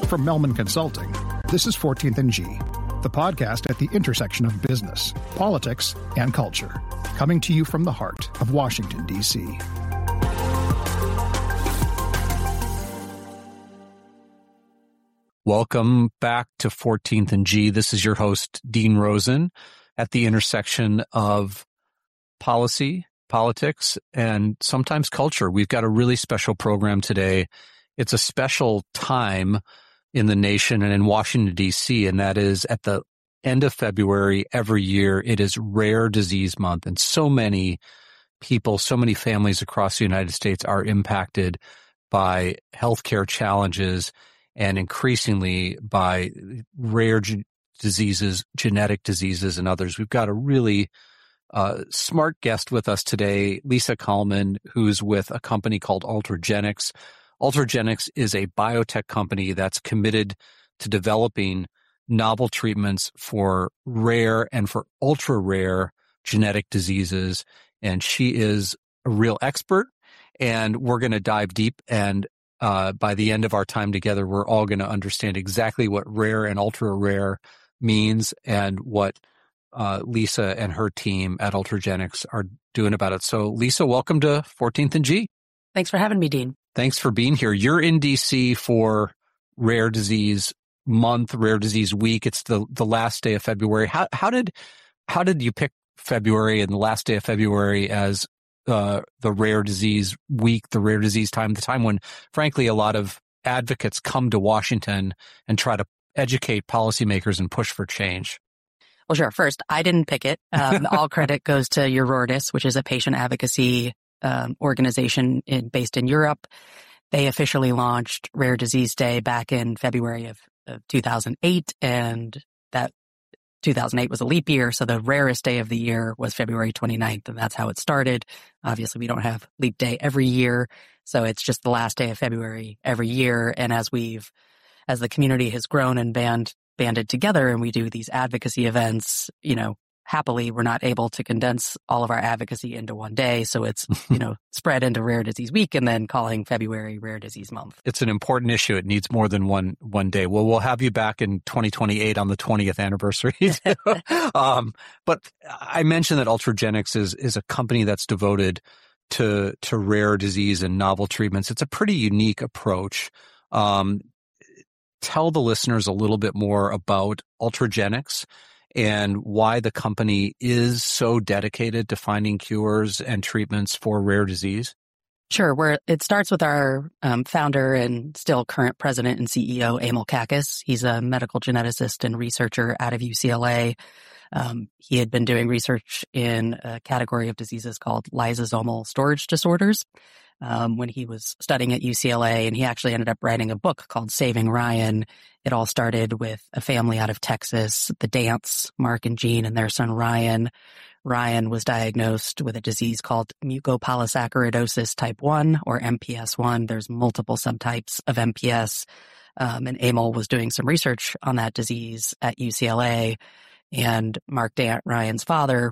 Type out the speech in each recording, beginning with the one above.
From Melman Consulting, this is 14th and G, the podcast at the intersection of business, politics, and culture. Coming to you from the heart of Washington, D.C. Welcome back to 14th and G. This is your host, Dean Rosen, at the intersection of policy, politics, and sometimes culture. We've got a really special program today. It's a special time in the nation and in Washington, D.C., and that is at the end of February every year. It is Rare Disease Month, and so many people, so many families across the United States are impacted by healthcare challenges and increasingly by rare diseases, genetic diseases, and others. We've got a really smart guest with us today, Lisa Kallman, who's with a company called Ultragenyx. Ultragenyx is a biotech company that's committed to developing novel treatments for rare and for ultra-rare genetic diseases. And she is a real expert, and we're going to dive deep. And by the end of our time together, we're all going to understand exactly what rare and ultra-rare means and what Lisa and her team at Ultragenyx are doing about it. So, Lisa, welcome to 14th and G. Thanks for having me, Dean. Thanks for being here. You're in D.C. for Rare Disease Month, Rare Disease Week. It's the last day of February. How did you pick February and the last day of February as the Rare Disease Week, the Rare Disease time, the time when, frankly, a lot of advocates come to Washington and try to educate policymakers and push for change? Well, sure. First, I didn't pick it. All credit goes to Eurordis, which is a patient advocacy organization based in Europe. They officially launched Rare Disease Day back in February of 2008, and that 2008 was a leap year, so the rarest day of the year was February 29th, and that's how it started. Obviously, we don't have leap day every year, so it's just the last day of February every year. And as the community has grown and banded together and we do these advocacy events, happily, we're not able to condense all of our advocacy into one day. So it's, spread into Rare Disease Week and then calling February Rare Disease Month. It's an important issue. It needs more than one day. Well, we'll have you back in 2028 on the 20th anniversary. But I mentioned that Ultragenyx is a company that's devoted to rare disease and novel treatments. It's a pretty unique approach. Tell the listeners a little bit more about Ultragenyx and why the company is so dedicated to finding cures and treatments for rare disease? Sure. It starts with our founder and still current president and CEO, Emil Kakkis. He's a medical geneticist and researcher out of UCLA. He had been doing research in a category of diseases called lysosomal storage disorders when he was studying at UCLA, and he actually ended up writing a book called Saving Ryan. It all started with a family out of Texas, the Dance, Mark and Jean, and their son Ryan. Ryan was diagnosed with a disease called mucopolysaccharidosis type 1 or MPS 1. There's multiple subtypes of MPS. And Emil was doing some research on that disease at UCLA. And Mark Dant, Ryan's father,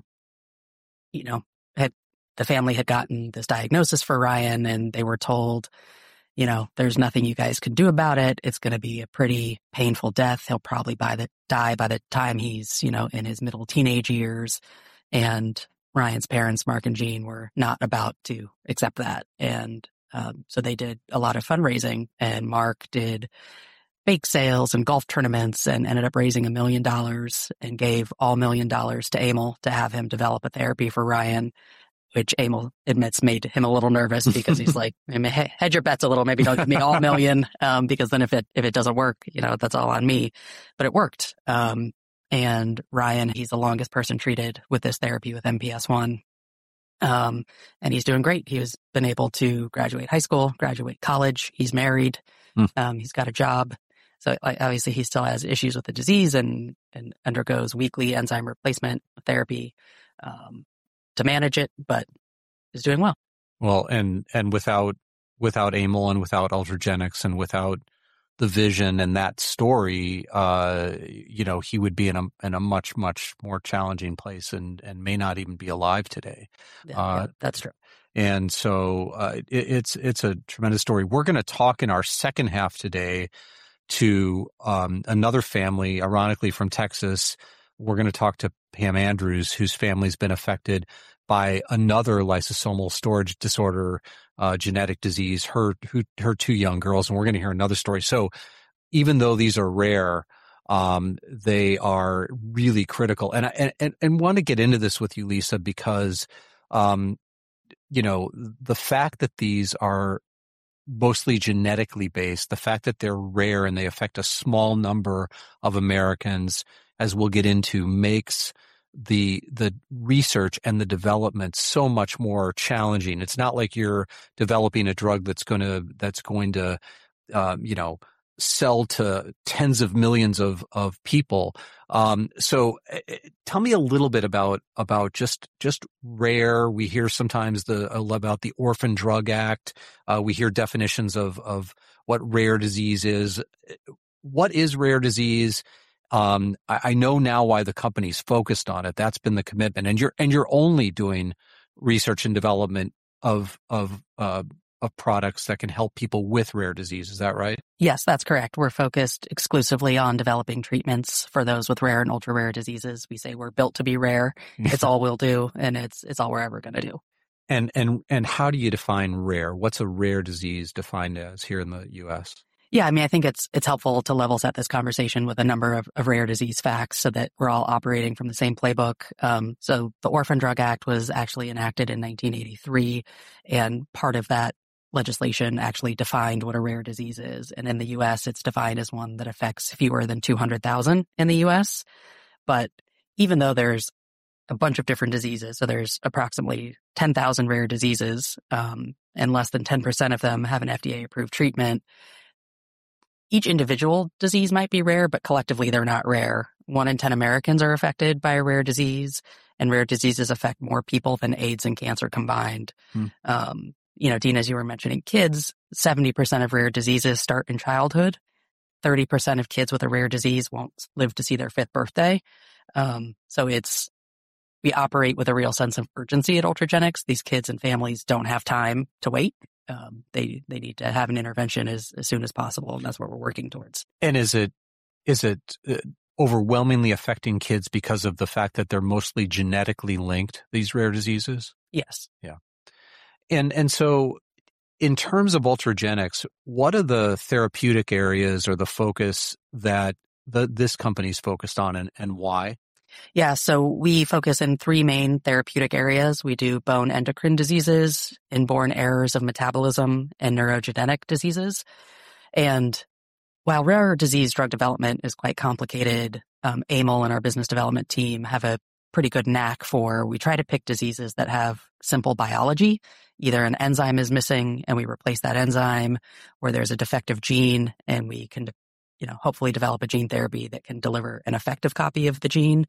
the family had gotten this diagnosis for Ryan, and they were told, there's nothing you guys can do about it. It's going to be a pretty painful death. He'll probably die by the time he's, in his middle teenage years. And Ryan's parents, Mark and Jean, were not about to accept that. And so they did a lot of fundraising, and Mark did bake sales and golf tournaments and ended up raising $1 million and gave all $1 million to Emil to have him develop a therapy for Ryan, which Emil admits made him a little nervous because he's like, hedge your bets a little, maybe don't give me all $1 million, because then if it doesn't work, that's all on me. But it worked. And Ryan, he's the longest person treated with this therapy with MPS 1. And he's doing great. He has been able to graduate high school, graduate college. He's married. He's got a job. So obviously he still has issues with the disease and undergoes weekly enzyme replacement therapy to manage it, but is doing well. Well, and without Emil and without Ultragenyx and without the vision and that story, he would be in a much, much more challenging place and may not even be alive today. Yeah, that's true. And so it's a tremendous story. We're going to talk in our second half today to another family, ironically from Texas. We're going to talk to Pam Andrews, whose family's been affected by another lysosomal storage disorder, genetic disease, her two young girls, and we're going to hear another story. So even though these are rare, they are really critical. And want to get into this with you, Lisa, because, the fact that these are mostly genetically based, the fact that they're rare and they affect a small number of Americans, as we'll get into, makes the research and the development so much more challenging. It's not like you're developing a drug that's going to sell to tens of millions of people. So tell me a little bit about just rare. We hear sometimes about the Orphan Drug Act. We hear definitions of what rare disease is. What is rare disease? I know now why the company's focused on it. That's been the commitment, and you're only doing research and development of products that can help people with rare disease. Is that right? Yes, that's correct. We're focused exclusively on developing treatments for those with rare and ultra rare diseases. We say we're built to be rare. It's all we'll do, and it's all we're ever going to do. And how do you define rare? What's a rare disease defined as here in the U.S.? Yeah, I mean, I think it's helpful to level set this conversation with a number of rare disease facts so that we're all operating from the same playbook. So the Orphan Drug Act was actually enacted in 1983, and part of that legislation actually defined what a rare disease is. And in the U.S., it's defined as one that affects fewer than 200,000 in the U.S. But even though there's a bunch of different diseases, so there's approximately 10,000 rare diseases, and less than 10% of them have an FDA-approved treatment. Each individual disease might be rare, but collectively they're not rare. 1 in 10 Americans are affected by a rare disease, and rare diseases affect more people than AIDS and cancer combined. Dean, as you were mentioning, kids, 70% of rare diseases start in childhood. 30% of kids with a rare disease won't live to see their 5th birthday. So we operate with a real sense of urgency at Ultragenyx. These kids and families don't have time to wait. They need to have an intervention as soon as possible, and that's what we're working towards. And is it overwhelmingly affecting kids because of the fact that they're mostly genetically linked, these rare diseases? Yes. Yeah. And so in terms of Ultragenyx, what are the therapeutic areas or the focus that this company's focused on, and why? Yeah, so we focus in 3 main therapeutic areas. We do bone endocrine diseases, inborn errors of metabolism, and neurogenic diseases. And while rare disease drug development is quite complicated, Emil and our business development team have a pretty good knack we try to pick diseases that have simple biology. Either an enzyme is missing and we replace that enzyme, or there's a defective gene and we can hopefully develop a gene therapy that can deliver an effective copy of the gene.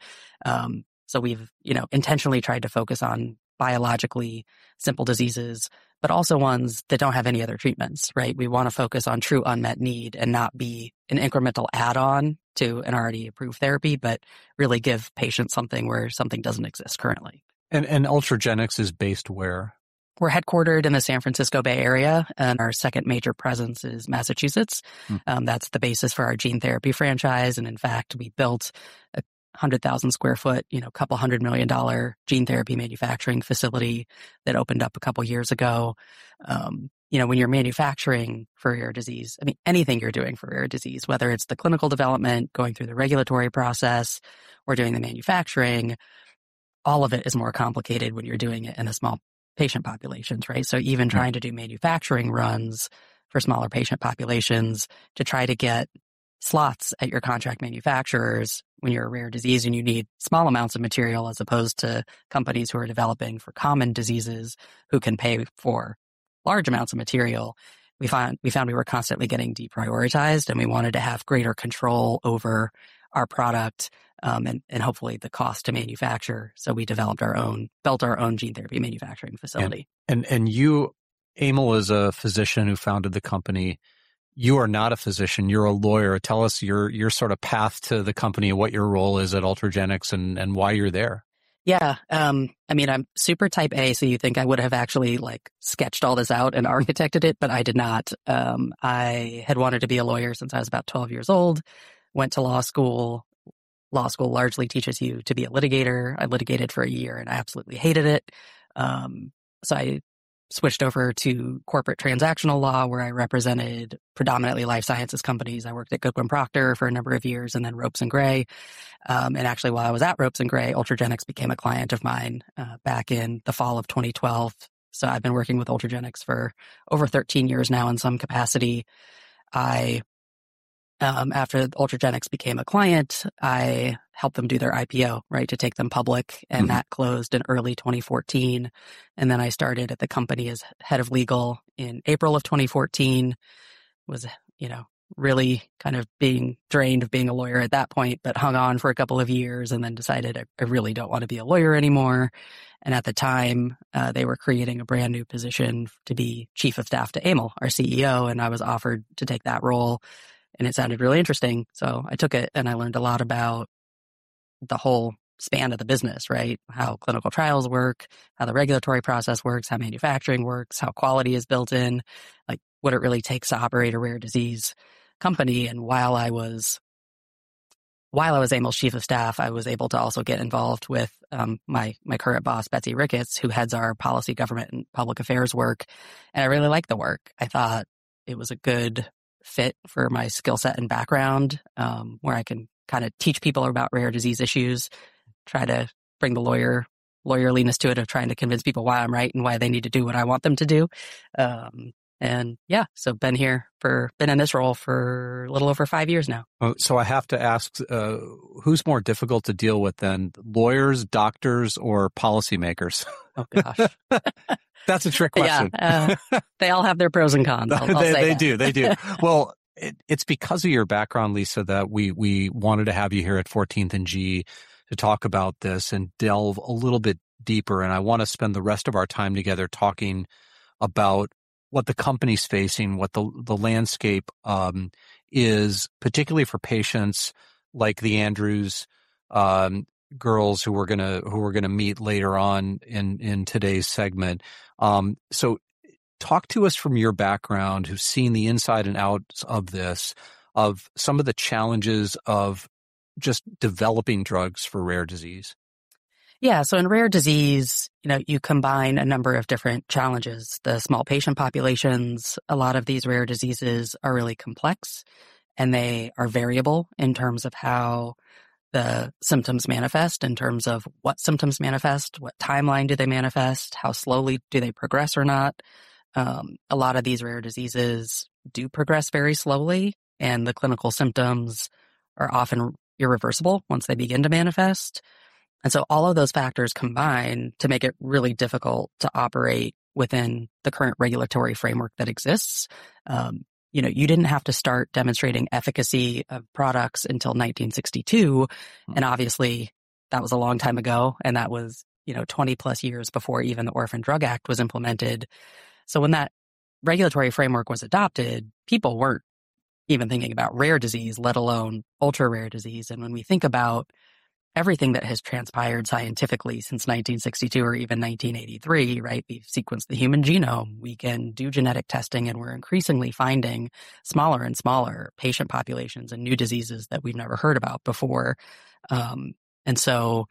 So we've, intentionally tried to focus on biologically simple diseases, but also ones that don't have any other treatments, right? We want to focus on true unmet need and not be an incremental add-on to an already approved therapy, but really give patients something where something doesn't exist currently. And Ultragenyx is based where? We're headquartered in the San Francisco Bay Area, and our second major presence is Massachusetts. That's the basis for our gene therapy franchise. And in fact, we built a 100,000 square foot, couple $100 million gene therapy manufacturing facility that opened up a couple years ago. When you're manufacturing for rare disease, I mean, anything you're doing for rare disease, whether it's the clinical development, going through the regulatory process, or doing the manufacturing, all of it is more complicated when you're doing it in a small patient populations, right? So even trying to do manufacturing runs for smaller patient populations to try to get slots at your contract manufacturers when you're a rare disease and you need small amounts of material as opposed to companies who are developing for common diseases who can pay for large amounts of material. We found we were constantly getting deprioritized, and we wanted to have greater control over our product and hopefully the cost to manufacture. So we built our own gene therapy manufacturing facility. And you, Emil, is a physician who founded the company. You are not a physician. You're a lawyer. Tell us your sort of path to the company, what your role is at Ultragenyx, and why you're there. Yeah. I mean, I'm super type A, so you think I would have actually like sketched all this out and architected it, but I did not. I had wanted to be a lawyer since I was about 12 years old, went to law school. Law school largely teaches you to be a litigator. I litigated for a year and I absolutely hated it. So I switched over to corporate transactional law, where I represented predominantly life sciences companies. I worked at Goodwin Procter for a number of years and then Ropes and Gray. And actually, while I was at Ropes and Gray, Ultragenyx became a client of mine back in the fall of 2012. So I've been working with Ultragenyx for over 13 years now in some capacity. After Ultragenyx became a client, I helped them do their IPO, right, to take them public, and that closed in early 2014. And then I started at the company as head of legal in April of 2014. Was, really kind of being drained of being a lawyer at that point, but hung on for a couple of years and then decided I really don't want to be a lawyer anymore. And at the time, they were creating a brand new position to be chief of staff to Emil, our CEO, and I was offered to take that role. And it sounded really interesting. So I took it and I learned a lot about the whole span of the business, right? How clinical trials work, how the regulatory process works, how manufacturing works, how quality is built in, like what it really takes to operate a rare disease company. And while I was Emil's chief of staff, I was able to also get involved with my current boss, Betsy Ricketts, who heads our policy, government, and public affairs work. And I really liked the work. I thought it was a good fit for my skill set and background, where I can kind of teach people about rare disease issues, try to bring the lawyerliness to it of trying to convince people why I'm right and why they need to do what I want them to do. So been in this role for a little over 5 years now. So I have to ask, who's more difficult to deal with then, lawyers, doctors, or policymakers? Oh gosh. That's a trick question. Yeah, they all have their pros and cons. They do. Well, it's because of your background, Lisa, that we wanted to have you here at 14th and G to talk about this and delve a little bit deeper. And I want to spend the rest of our time together talking about what the company's facing, what the landscape is, particularly for patients like the Andrews girls who we're gonna meet later on in today's segment. So talk to us from your background, who's seen the inside and outs of this, of some of the challenges of just developing drugs for rare disease. Yeah. So in rare disease, you combine a number of different challenges. The small patient populations, a lot of these rare diseases are really complex and they are variable in terms of how the symptoms manifest, in terms of what symptoms manifest, what timeline do they manifest, how slowly do they progress or not. A lot of these rare diseases do progress very slowly, and the clinical symptoms are often irreversible once they begin to manifest. And so all of those factors combine to make it really difficult to operate within the current regulatory framework that exists. You didn't have to start demonstrating efficacy of products until 1962. And obviously that was a long time ago. And that was, 20 plus years before even the Orphan Drug Act was implemented. So when that regulatory framework was adopted, people weren't even thinking about rare disease, let alone ultra rare disease. And when we think about everything that has transpired scientifically since 1962 or even 1983, right? We've sequenced the human genome. We can do genetic testing, and we're increasingly finding smaller and smaller patient populations and new diseases that we've never heard about before. And so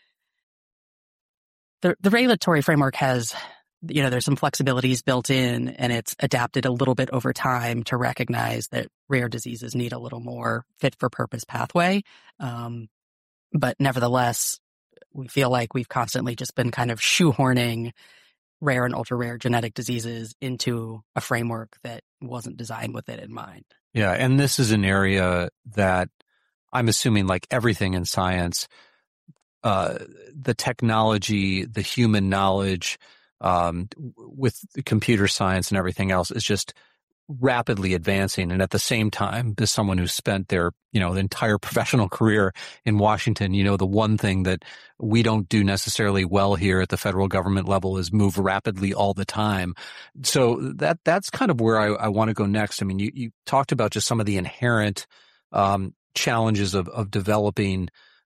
the regulatory framework has, there's some flexibilities built in, and it's adapted a little bit over time to recognize that rare diseases need a little more fit for purpose pathway. But nevertheless, we feel like we've constantly just been kind of shoehorning rare and ultra rare genetic diseases into a framework that wasn't designed with it in mind. Yeah. And this is an area that I'm assuming, like everything in science, the technology, the human knowledge, with computer science and everything else is just rapidly advancing. And at the same time, as someone who's spent their, the entire professional career in Washington, the one thing that we don't do necessarily well here at the federal government level is move rapidly all the time. So that's kind of where I want to go next. I mean, you talked about just some of the inherent challenges of developing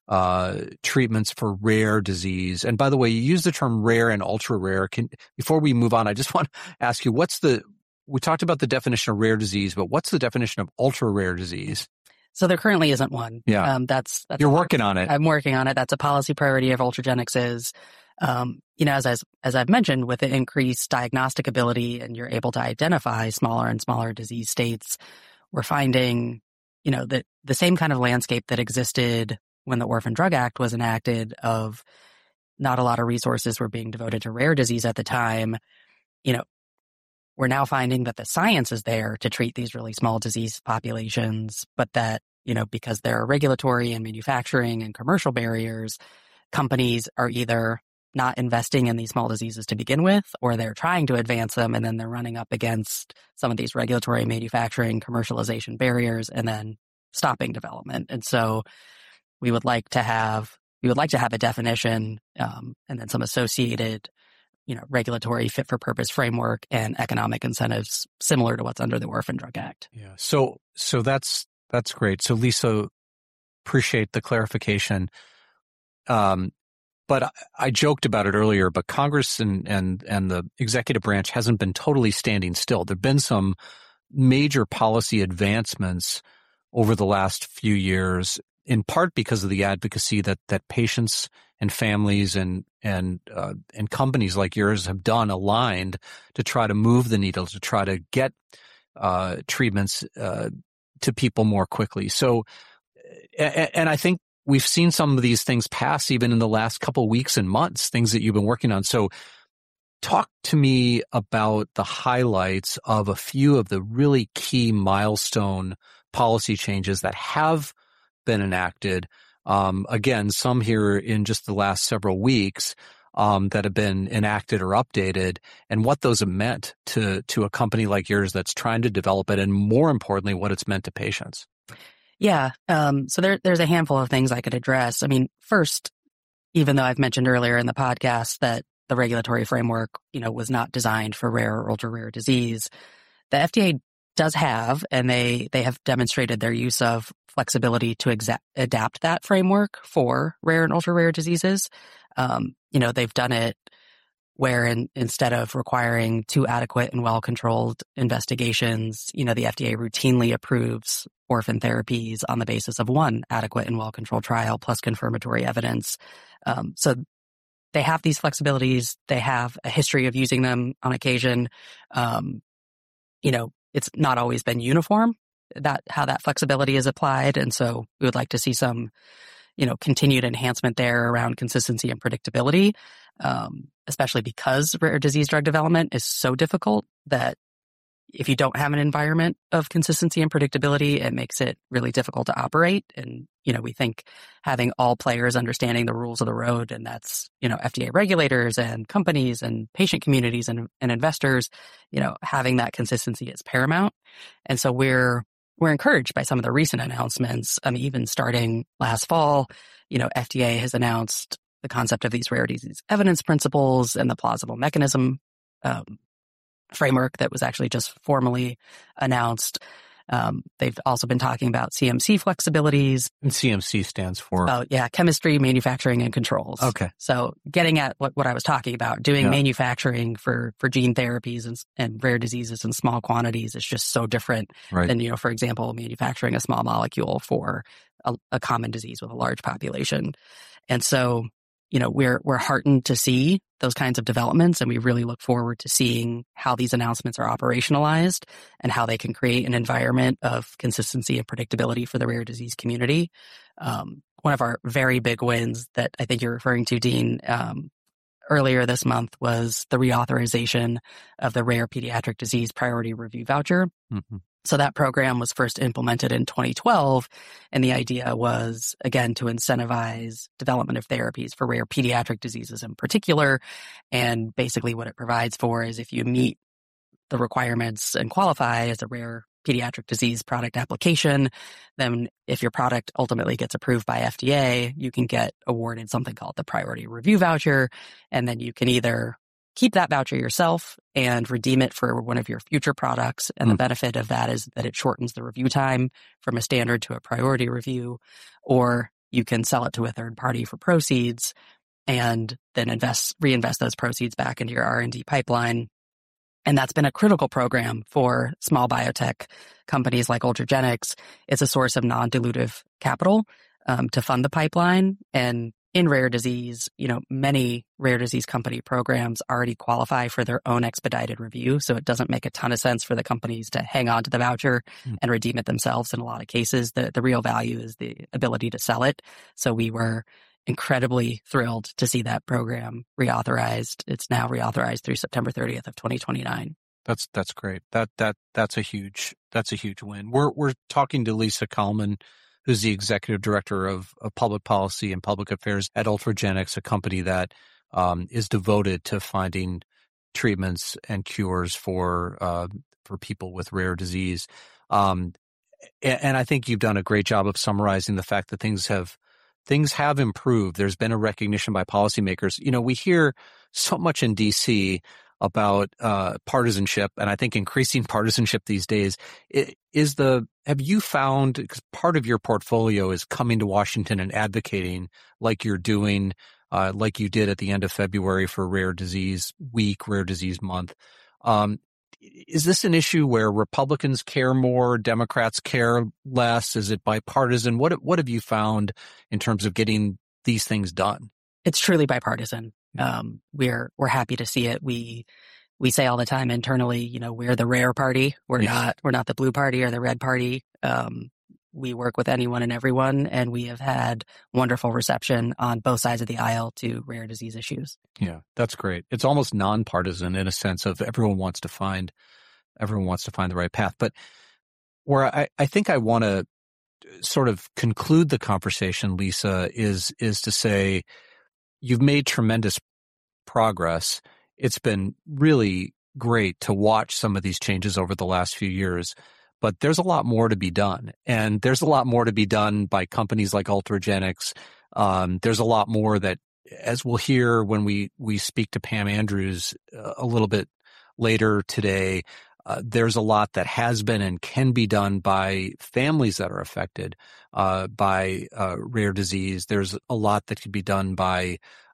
treatments for rare disease. And by the way, you use the term rare and ultra rare. Before we move on, I just want to ask you, we talked about the definition of rare disease, but what's the definition of ultra rare disease? So there currently isn't one. Yeah. That's You're working on it. I'm working on it. That's a policy priority of Ultragenyx is, as I've mentioned, with the increased diagnostic ability and you're able to identify smaller and smaller disease states, we're finding, that the same kind of landscape that existed when the Orphan Drug Act was enacted of not a lot of resources were being devoted to rare disease at the time. We're now finding that the science is there to treat these really small disease populations, but that, because there are regulatory and manufacturing and commercial barriers, companies are either not investing in these small diseases to begin with, or they're trying to advance them and then they're running up against some of these regulatory, manufacturing, commercialization barriers and then stopping development. And so we would like to have a definition, and then some associated, regulatory fit for purpose framework and economic incentives similar to what's under the Orphan Drug Act. Yeah. So that's great. So Lisa, appreciate the clarification. But I joked about it earlier, but Congress and the executive branch hasn't been totally standing still. There've been some major policy advancements over the last few years, in part because of the advocacy that patients and families and companies like yours have done, aligned to try to move the needle, to try to get treatments to people more quickly. So, and I think we've seen some of these things pass even in the last couple of weeks and months, things that you've been working on. So talk to me about the highlights of a few of the really key milestone policy changes that have been enacted. Again, some here in just the last several weeks that have been enacted or updated, and what those have meant to a company like yours that's trying to develop it, and more importantly, what it's meant to patients. Yeah. So there's a handful of things I could address. I mean, first, even though I've mentioned earlier in the podcast that the regulatory framework, was not designed for rare or ultra rare disease, the FDA does have, and they have demonstrated their use of flexibility to adapt that framework for rare and ultra rare diseases. They've done it where instead of requiring 2 adequate and well-controlled investigations, the FDA routinely approves orphan therapies on the basis of 1 adequate and well-controlled trial plus confirmatory evidence. So they have these flexibilities. They have a history of using them on occasion. It's not always been uniform how that flexibility is applied. And so we would like to see some, continued enhancement there around consistency and predictability, especially because rare disease drug development is so difficult that if you don't have an environment of consistency and predictability, it makes it really difficult to operate. And, we think having all players understanding the rules of the road, and that's, FDA regulators and companies and patient communities and investors, having that consistency is paramount. And so we're encouraged by some of the recent announcements. I mean, even starting last fall, FDA has announced the concept of these rare disease evidence principles and the plausible mechanism framework that was actually just formally announced. They've also been talking about CMC flexibilities. And CMC stands for? Chemistry, manufacturing, and controls. Okay. So getting at what I was talking about, doing manufacturing for gene therapies and rare diseases in small quantities is just so different than, for example, manufacturing a small molecule for a common disease with a large population. And so, we're heartened to see those kinds of developments, and we really look forward to seeing how these announcements are operationalized and how they can create an environment of consistency and predictability for the rare disease community. One of our very big wins that I think you're referring to, Dean, earlier this month was the reauthorization of the Rare Pediatric Disease Priority Review Voucher. Mm-hmm. So that program was first implemented in 2012, and the idea was, again, to incentivize development of therapies for rare pediatric diseases in particular. And basically what it provides for is if you meet the requirements and qualify as a rare pediatric disease product application, then if your product ultimately gets approved by FDA, you can get awarded something called the Priority Review Voucher, and then you can either keep that voucher yourself and redeem it for one of your future products. And the benefit of that is that it shortens the review time from a standard to a priority review. Or you can sell it to a third party for proceeds and then reinvest those proceeds back into your R&D pipeline. And that's been a critical program for small biotech companies like Ultragenyx. It's a source of non-dilutive capital to fund the pipeline. And in rare disease, many rare disease company programs already qualify for their own expedited review. So it doesn't make a ton of sense for the companies to hang on to the voucher and redeem it themselves in a lot of cases. The real value is the ability to sell it. So we were incredibly thrilled to see that program reauthorized. It's now reauthorized through September 30th of 2029. That's great. That's a huge win. We're talking to Lisa Kalman, who's the executive director of public policy and public affairs at Ultragenyx, a company that is devoted to finding treatments and cures for people with rare disease. And I think you've done a great job of summarizing the fact that things have improved. There's been a recognition by policymakers. We hear so much in DC about partisanship, and I think increasing partisanship these days have you found, because part of your portfolio is coming to Washington and advocating like you're doing, like you did at the end of February for Rare Disease Week, Rare Disease Month. Is this an issue where Republicans care more, Democrats care less? Is it bipartisan? What have you found in terms of getting these things done? It's truly bipartisan. We're happy to see it. We say all the time internally, we're the rare party. We're not the blue party or the red party. We work with anyone and everyone, and we have had wonderful reception on both sides of the aisle to rare disease issues. Yeah, that's great. It's almost nonpartisan in a sense of everyone wants to find the right path. But where I think I want to sort of conclude the conversation, Lisa, is to say you've made tremendous progress. It's been really great to watch some of these changes over the last few years. But there's a lot more to be done. And there's a lot more to be done by companies like Ultragenyx. There's a lot more that, as we'll hear when we speak to Pam Andrews a little bit later today, there's a lot that has been and can be done by families that are affected by rare disease. There's a lot that could be done by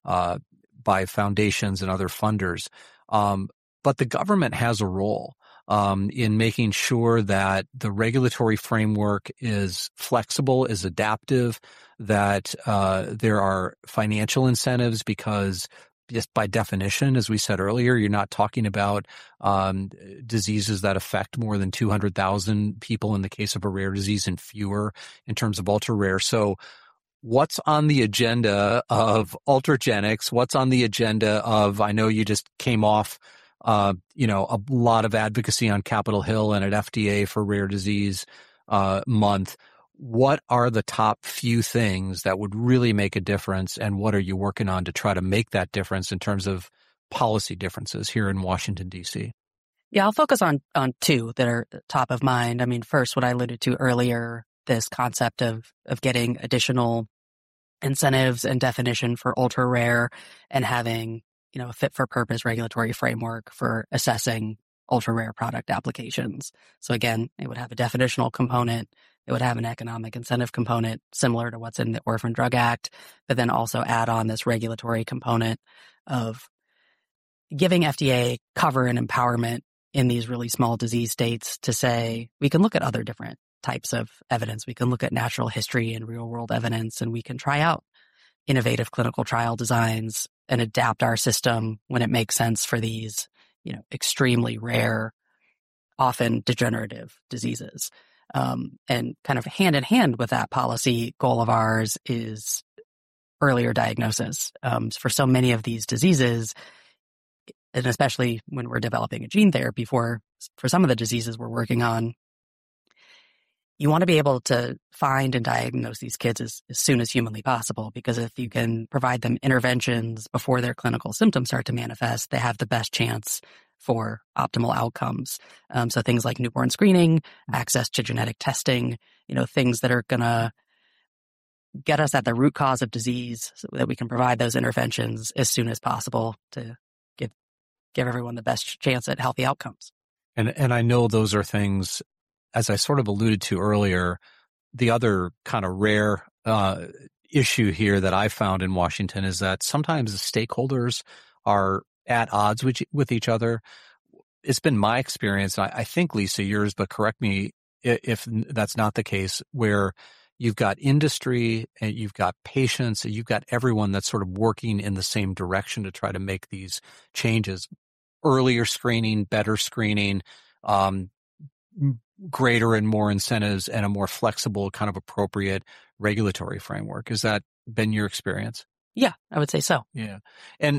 foundations and other funders. But the government has a role in making sure that the regulatory framework is flexible, is adaptive, that there are financial incentives because just by definition, as we said earlier, you're not talking about diseases that affect more than 200,000 people in the case of a rare disease and fewer in terms of ultra rare. So what's on the agenda of Ultragenyx? What's on the agenda of, I know you just came off a lot of advocacy on Capitol Hill and at FDA for Rare Disease Month. What are the top few things that would really make a difference, and what are you working on to try to make that difference in terms of policy differences here in Washington, D.C.? Yeah, I'll focus on two that are top of mind. I mean, first, what I alluded to earlier, this concept of getting additional incentives and definition for ultra rare and having a fit-for-purpose regulatory framework for assessing ultra-rare product applications. So again, it would have a definitional component. It would have an economic incentive component similar to what's in the Orphan Drug Act, but then also add on this regulatory component of giving FDA cover and empowerment in these really small disease states to say, we can look at other different types of evidence. We can look at natural history and real-world evidence, and we can try out innovative clinical trial designs and adapt our system when it makes sense for these, extremely rare, often degenerative diseases. And kind of hand in hand with that policy goal of ours is earlier diagnosis. For so many of these diseases, and especially when we're developing a gene therapy for some of the diseases we're working on, you want to be able to find and diagnose these kids as soon as humanly possible, because if you can provide them interventions before their clinical symptoms start to manifest, they have the best chance for optimal outcomes. So things like newborn screening, access to genetic testing, things that are going to get us at the root cause of disease so that we can provide those interventions as soon as possible to give everyone the best chance at healthy outcomes. And I know those are things, as I sort of alluded to earlier, the other kind of rare issue here that I found in Washington is that sometimes the stakeholders are at odds with each other. It's been my experience, and I think, Lisa, yours, but correct me if that's not the case, where you've got industry and you've got patients and you've got everyone that's sort of working in the same direction to try to make these changes. Earlier screening, better screening, greater and more incentives, and a more flexible, kind of appropriate regulatory framework. Has that been your experience? Yeah, I would say so. Yeah. And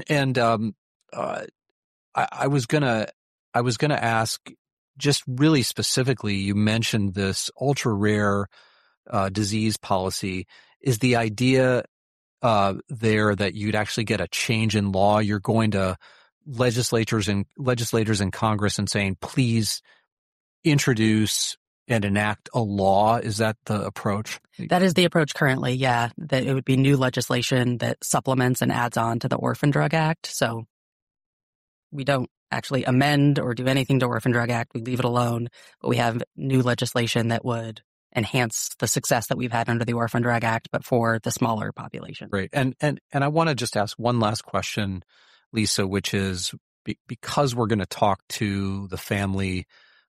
I was gonna ask, just really specifically, you mentioned this ultra rare disease policy. Is the idea there that you'd actually get a change in law? You're going to legislators in Congress and saying, please introduce and enact a law? Is that the approach? That is the approach currently, yeah. That it would be new legislation that supplements and adds on to the Orphan Drug Act. So we don't actually amend or do anything to Orphan Drug Act. We leave it alone, but we have new legislation that would enhance the success that we've had under the Orphan Drug Act, but for the smaller population. Great. And I want to just ask one last question, Lisa, which is because we're going to talk to the family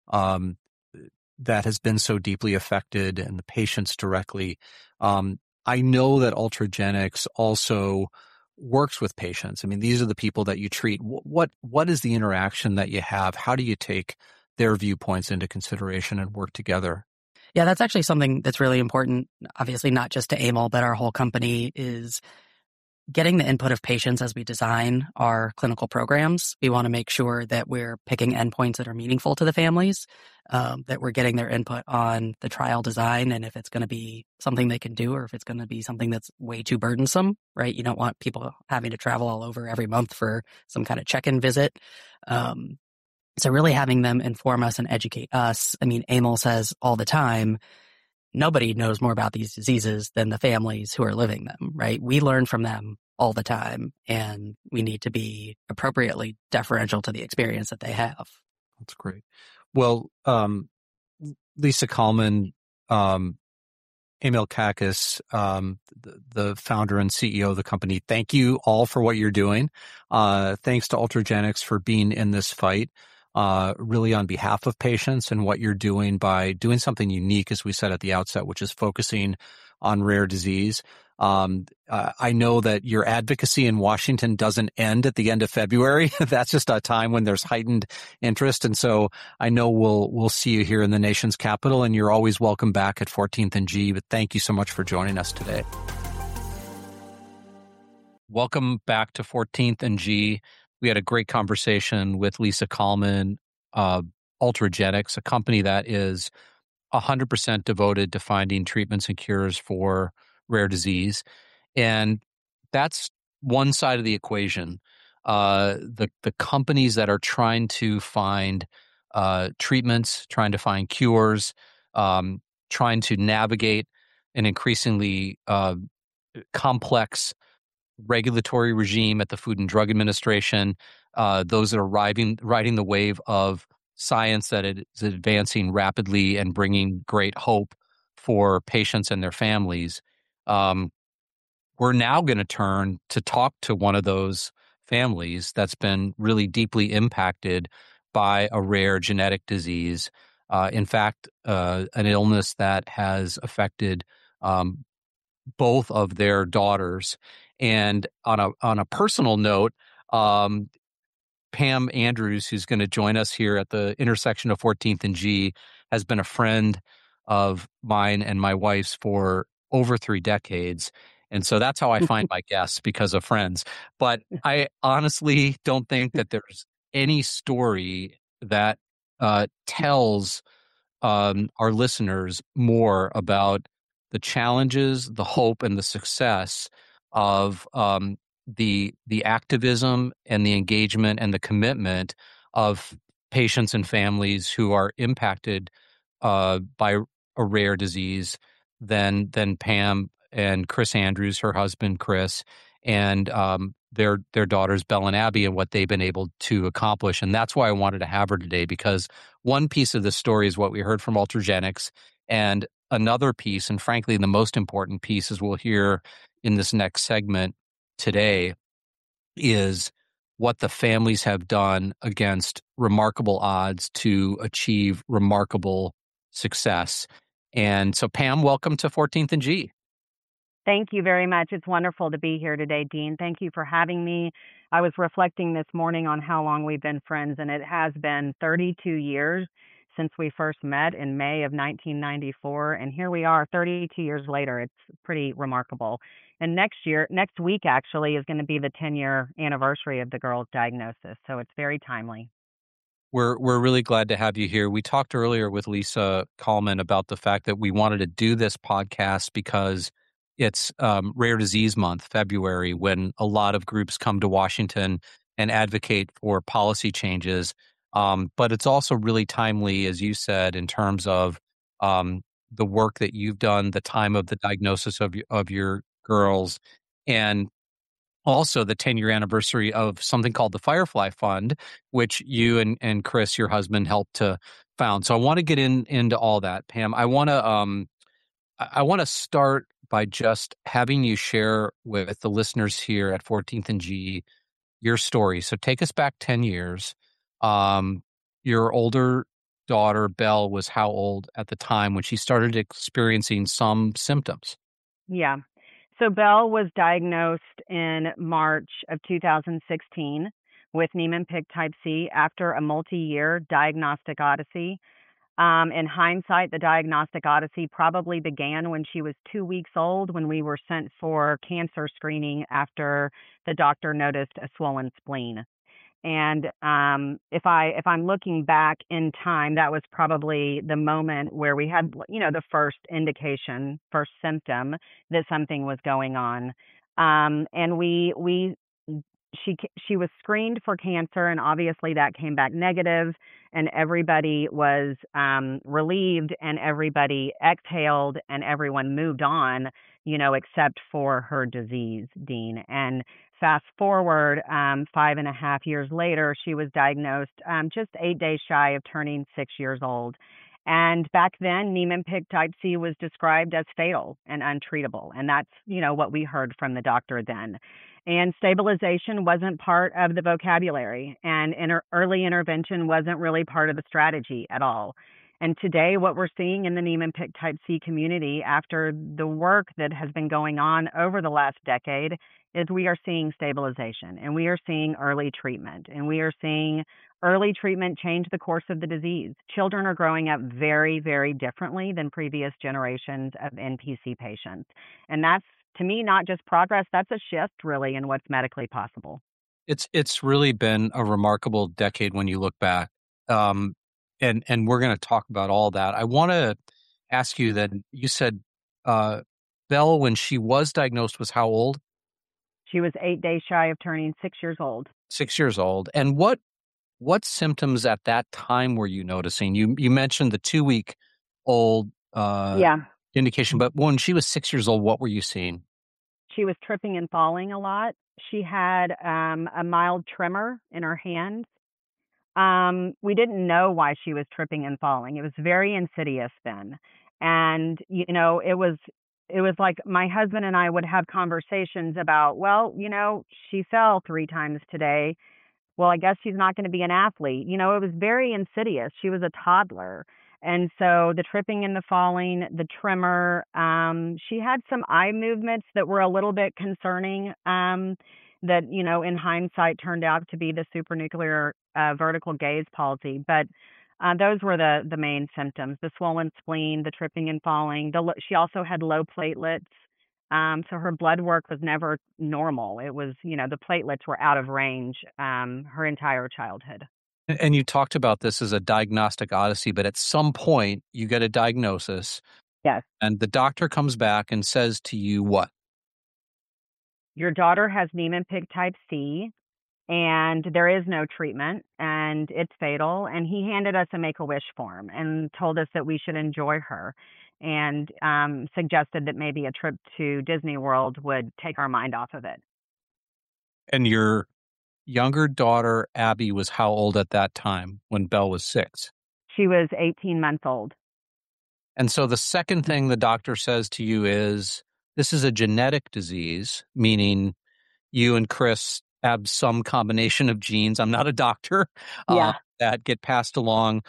that has been so deeply affected and the patients directly. I know that Ultragenyx also works with patients. I mean, these are the people that you treat. What is the interaction that you have? How do you take their viewpoints into consideration and work together? Yeah, that's actually something that's really important. Obviously, not just to Amyl, but our whole company is getting the input of patients as we design our clinical programs. We want to make sure that we're picking endpoints that are meaningful to the families, that we're getting their input on the trial design, and if it's going to be something they can do or if it's going to be something that's way too burdensome, right? You don't want people having to travel all over every month for some kind of check-in visit. So really having them inform us and educate us. I mean, Amyl says all the time, nobody knows more about these diseases than the families who are living them, right? We learn from them all the time, and we need to be appropriately deferential to the experience that they have. That's great. Well, Lisa Kallman, Amyl Kakis, the founder and CEO of the company, thank you all for what you're doing. Thanks to Ultragenyx for being in this fight. Really on behalf of patients and what you're doing by doing something unique, as we said at the outset, which is focusing on rare disease. I know that your advocacy in Washington doesn't end at the end of February. That's just a time when there's heightened interest. And so I know we'll see you here in the nation's capital, and you're always welcome back at 14th and G. But thank you so much for joining us today. Welcome back to 14th and G. We had a great conversation with Lisa Kallman, Ultragenyx, a company that is 100% devoted to finding treatments and cures for rare disease. And that's one side of the equation. The companies that are trying to find treatments, trying to find cures, trying to navigate an increasingly complex regulatory regime at the Food and Drug Administration, those that are riding the wave of science that is advancing rapidly and bringing great hope for patients and their families. We're now going to turn to talk to one of those families that's been really deeply impacted by a rare genetic disease. In fact, an illness that has affected both of their daughters. And on a personal note, Pam Andrews, who's going to join us here at the intersection of 14th and G, has been a friend of mine and my wife's for over 3 decades. And so that's how I find my guests, because of friends. But I honestly don't think that there's any story that tells our listeners more about the challenges, the hope, and the success of the activism and the engagement and the commitment of patients and families who are impacted by a rare disease than Pam and Chris Andrews, her husband Chris, and their daughters Belle and Abby, and what they've been able to accomplish. And that's why I wanted to have her today, because one piece of the story is what we heard from Ultragenyx, and another piece, and frankly the most important piece, as we'll hear in this next segment today is what the families have done against remarkable odds to achieve remarkable success. And so, Pam, welcome to 14th and G. Thank you very much. It's wonderful to be here today, Dean. Thank you for having me. I was reflecting this morning on how long we've been friends, and it has been 32 years since we first met in May of 1994. And here we are 32 years later. It's pretty remarkable. And next week actually, is going to be the 10-year anniversary of the girl's diagnosis. So it's very timely. We're really glad to have you here. We talked earlier with Lisa Kallman about the fact that we wanted to do this podcast because it's Rare Disease Month, February, when a lot of groups come to Washington and advocate for policy changes. But it's also really timely, as you said, in terms of the work that you've done, the time of the diagnosis of your girls, and also the 10-year anniversary of something called the Firefly Fund, which you and Chris, your husband, helped to found. So I want to get into all that, Pam. I want to start by just having you share with the listeners here at 14th and G your story. So take us back 10 years. Your older daughter, Belle, was how old at the time when she started experiencing some symptoms? Yeah. So Belle was diagnosed in March of 2016 with Niemann-Pick type C after a multi-year diagnostic odyssey. In hindsight, the diagnostic odyssey probably began when she was 2 weeks old, when we were sent for cancer screening after the doctor noticed a swollen spleen. And if I'm looking back in time, that was probably the moment where we had, the first indication, first symptom that something was going on. And she was screened for cancer, and obviously that came back negative, and everybody was relieved, and everybody exhaled, and everyone moved on, except for her disease, Dean. And fast forward 5.5 years later, she was diagnosed just 8 days shy of turning 6 years old. And back then, Niemann-Pick type C was described as fatal and untreatable. And that's, what we heard from the doctor then. And stabilization wasn't part of the vocabulary, and early intervention wasn't really part of the strategy at all. And today, what we're seeing in the Niemann-Pick type C community, after the work that has been going on over the last decade, is we are seeing stabilization, and we are seeing early treatment, and we are seeing early treatment change the course of the disease. Children are growing up very, very differently than previous generations of NPC patients. And that's, to me, not just progress, that's a shift really in what's medically possible. It's really been a remarkable decade when you look back. And we're going to talk about all that. I want to ask you that you said Belle, when she was diagnosed, was how old? She was 8 days shy of turning 6 years old. 6 years old. And what symptoms at that time were you noticing? You mentioned the 2-week-old indication, but when she was 6 years old, what were you seeing? She was tripping and falling a lot. She had a mild tremor in her hands. We didn't know why she was tripping and falling. It was very insidious then. And, it was like my husband and I would have conversations about, she fell 3 times today. Well, I guess she's not going to be an athlete. It was very insidious. She was a toddler. And so the tripping and the falling, the tremor, she had some eye movements that were a little bit concerning, that, in hindsight turned out to be the supranuclear vertical gaze palsy. But those were the main symptoms: the swollen spleen, the tripping and falling. She also had low platelets. So her blood work was never normal. It was, the platelets were out of range her entire childhood. And you talked about this as a diagnostic odyssey, but at some point you get a diagnosis. Yes. And the doctor comes back and says to you what? Your daughter has Niemann-Pick type C, and there is no treatment, and it's fatal. And he handed us a Make-A-Wish form and told us that we should enjoy her, and suggested that maybe a trip to Disney World would take our mind off of it. And your younger daughter, Abby, was how old at that time when Belle was 6? She was 18 months old. And so the second thing the doctor says to you is this is a genetic disease, meaning you and Chris have some combination of genes. I'm not a doctor. Yeah. That get passed along.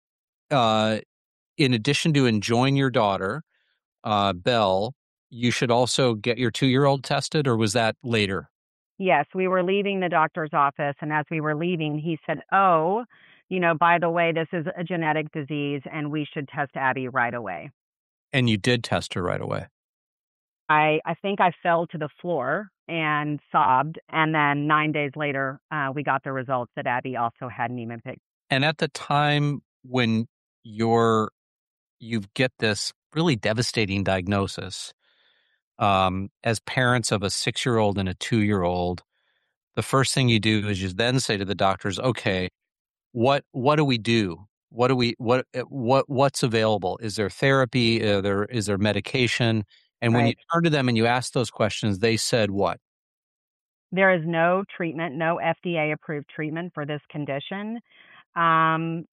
In addition to enjoying your daughter, Belle, you should also get your 2-year-old tested, or was that later? Yes, we were leaving the doctor's office, and as we were leaving, he said, "Oh, by the way, this is a genetic disease, and we should test Abby right away." And you did test her right away. I think I fell to the floor and sobbed, and then 9 days later, we got the results that Abby also had Niemann-Pick. And at the time when you get this really devastating diagnosis, as parents of a 6-year-old and a 2-year-old, the first thing you do is you then say to the doctors, okay, what do we do? What's available? Is there therapy? Is there medication? And when you Right. turn to them and you ask those questions, they said what? There is no treatment, no FDA-approved treatment for this condition. Um,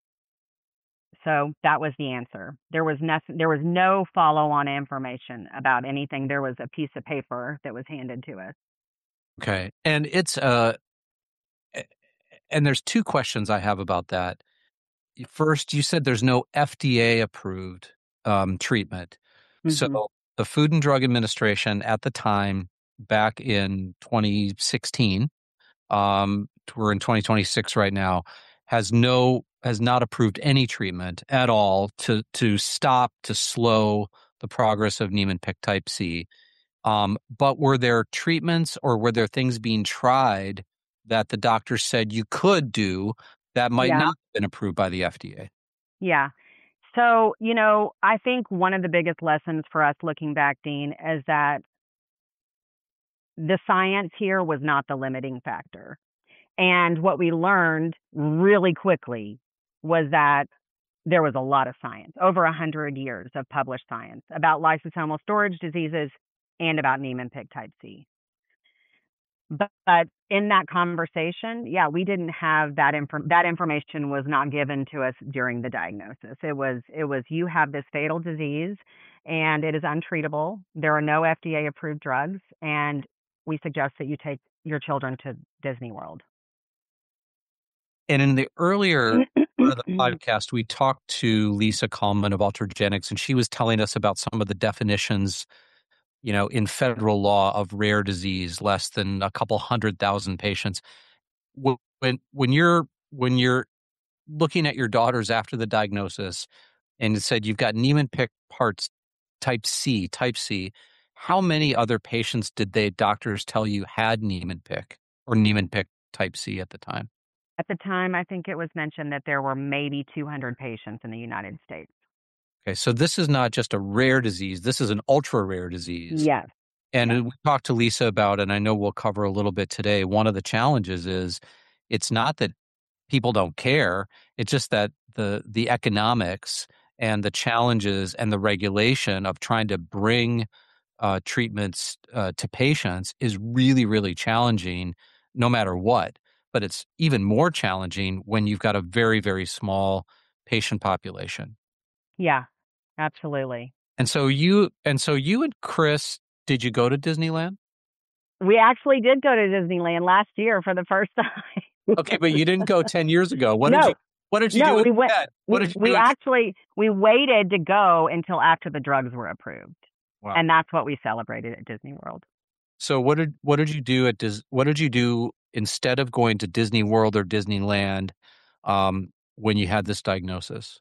so that was the answer. There was no follow-on information about anything. There was a piece of paper that was handed to us. Okay. And and there's 2 questions I have about that. First, you said there's no FDA approved treatment. So Mhm. the Food and Drug Administration at the time, back in 2016, we're in 2026 right now, has not approved any treatment at all to slow the progress of Niemann-Pick type C. But were there treatments or were there things being tried that the doctor said you could do that might Yeah. not have been approved by the FDA? Yeah. So, I think one of the biggest lessons for us looking back, Dean, is that the science here was not the limiting factor. And what we learned really quickly was that there was a lot of science, over 100 years of published science about lysosomal storage diseases and about Niemann-Pick type C. But in that conversation, yeah, we didn't have that information was not given to us during the diagnosis. It was you have this fatal disease and it is untreatable. There are no FDA approved drugs, and we suggest that you take your children to Disney World. And in the earlier part of the podcast, we talked to Lisa Kallman of Ultragenyx, and she was telling us about some of the definitions, in federal law of rare disease, less than a couple 100,000 patients. When you're looking at your daughters after the diagnosis, and it said you've got Niemann-Pick parts type C, how many other patients did doctors tell you had Niemann-Pick or Niemann-Pick type C at the time? At the time, I think it was mentioned that there were maybe 200 patients in the United States. Okay, so this is not just a rare disease. This is an ultra rare disease. Yes. And Yes. we talked to Lisa about, and I know we'll cover a little bit today, one of the challenges is it's not that people don't care. It's just that the economics and the challenges and the regulation of trying to bring treatments to patients is really, really challenging no matter what. But it's even more challenging when you've got a very, very small patient population. Yeah, absolutely. And so you and Chris, did you go to Disneyland? We actually did go to Disneyland last year for the first time. Okay, but you didn't go 10 years ago. What No, did you no, do we went. instead? What did you We do actually we waited to go until after the drugs were approved, Wow. and that's what we celebrated at Disney World. So what did you do what did you do instead of going to Disney World or Disneyland when you had this diagnosis?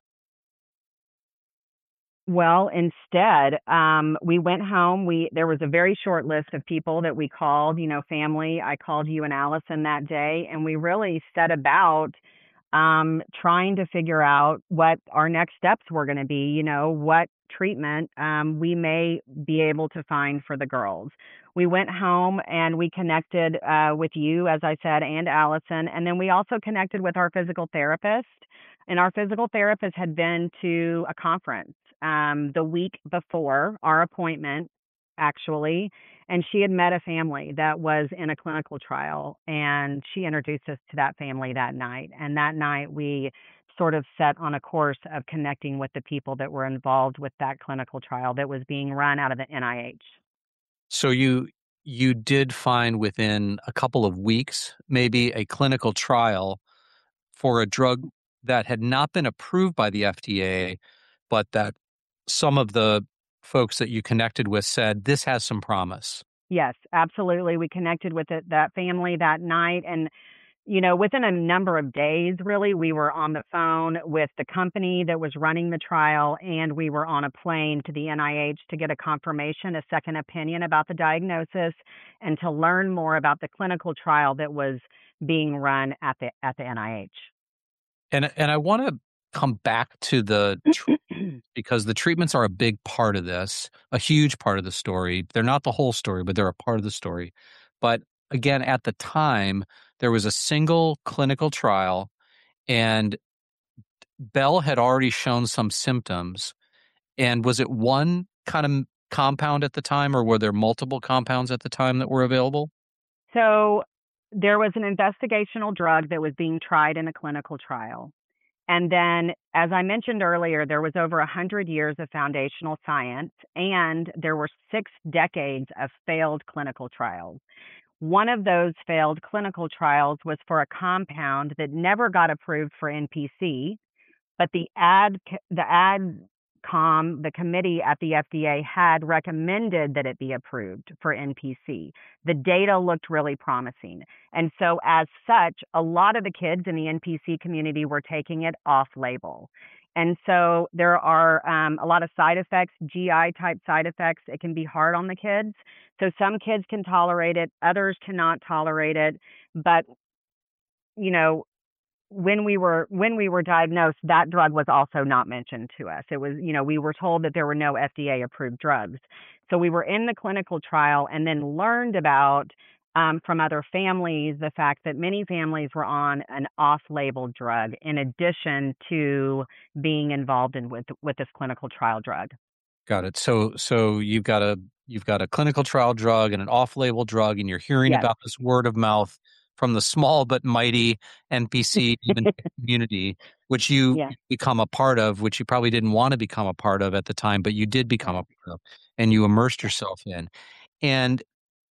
Well, instead, we went home. There was a very short list of people that we called, family. I called you and Allison that day, and we really set about trying to figure out what our next steps were going to be, what treatment we may be able to find for the girls. We went home and we connected with you, as I said, and Allison, and then we also connected with our physical therapist. And our physical therapist had been to a conference the week before our appointment, actually, and she had met a family that was in a clinical trial, and she introduced us to that family that night. And that night we sort of set on a course of connecting with the people that were involved with that clinical trial that was being run out of the NIH. So you did find within a couple of weeks, maybe a clinical trial for a drug that had not been approved by the FDA, but that some of the folks that you connected with said this has some promise. Yes, absolutely. We connected with that family that night. And, within a number of days, really, we were on the phone with the company that was running the trial, and we were on a plane to the NIH to get a confirmation, a second opinion about the diagnosis, and to learn more about the clinical trial that was being run at the NIH. And I want to come back to because the treatments are a big part of this, a huge part of the story. They're not the whole story, but they're a part of the story. But again, at the time, there was a single clinical trial, and Belle had already shown some symptoms. And was it one kind of compound at the time, or were there multiple compounds at the time that were available? So there was an investigational drug that was being tried in a clinical trial. And then, as I mentioned earlier, there was over 100 years of foundational science, and there were 6 decades of failed clinical trials. One of those failed clinical trials was for a compound that never got approved for NPC, but the AdCom, the committee at the FDA, had recommended that it be approved for NPC. The data looked really promising. And so as such, a lot of the kids in the NPC community were taking it off label. And so there are a lot of side effects, GI type side effects. It can be hard on the kids. So some kids can tolerate it, others cannot tolerate it. But, when we were diagnosed, that drug was also not mentioned to us. It was, we were told that there were no FDA approved drugs. So we were in the clinical trial and then learned about from other families the fact that many families were on an off-label drug in addition to being involved with this clinical trial drug. Got it. So you've got a clinical trial drug and an off-label drug, and you're hearing Yes. about this word of mouth from the small but mighty NPC even community, which you Yeah. become a part of, which you probably didn't want to become a part of at the time, but you did become a part of, and you immersed yourself in. And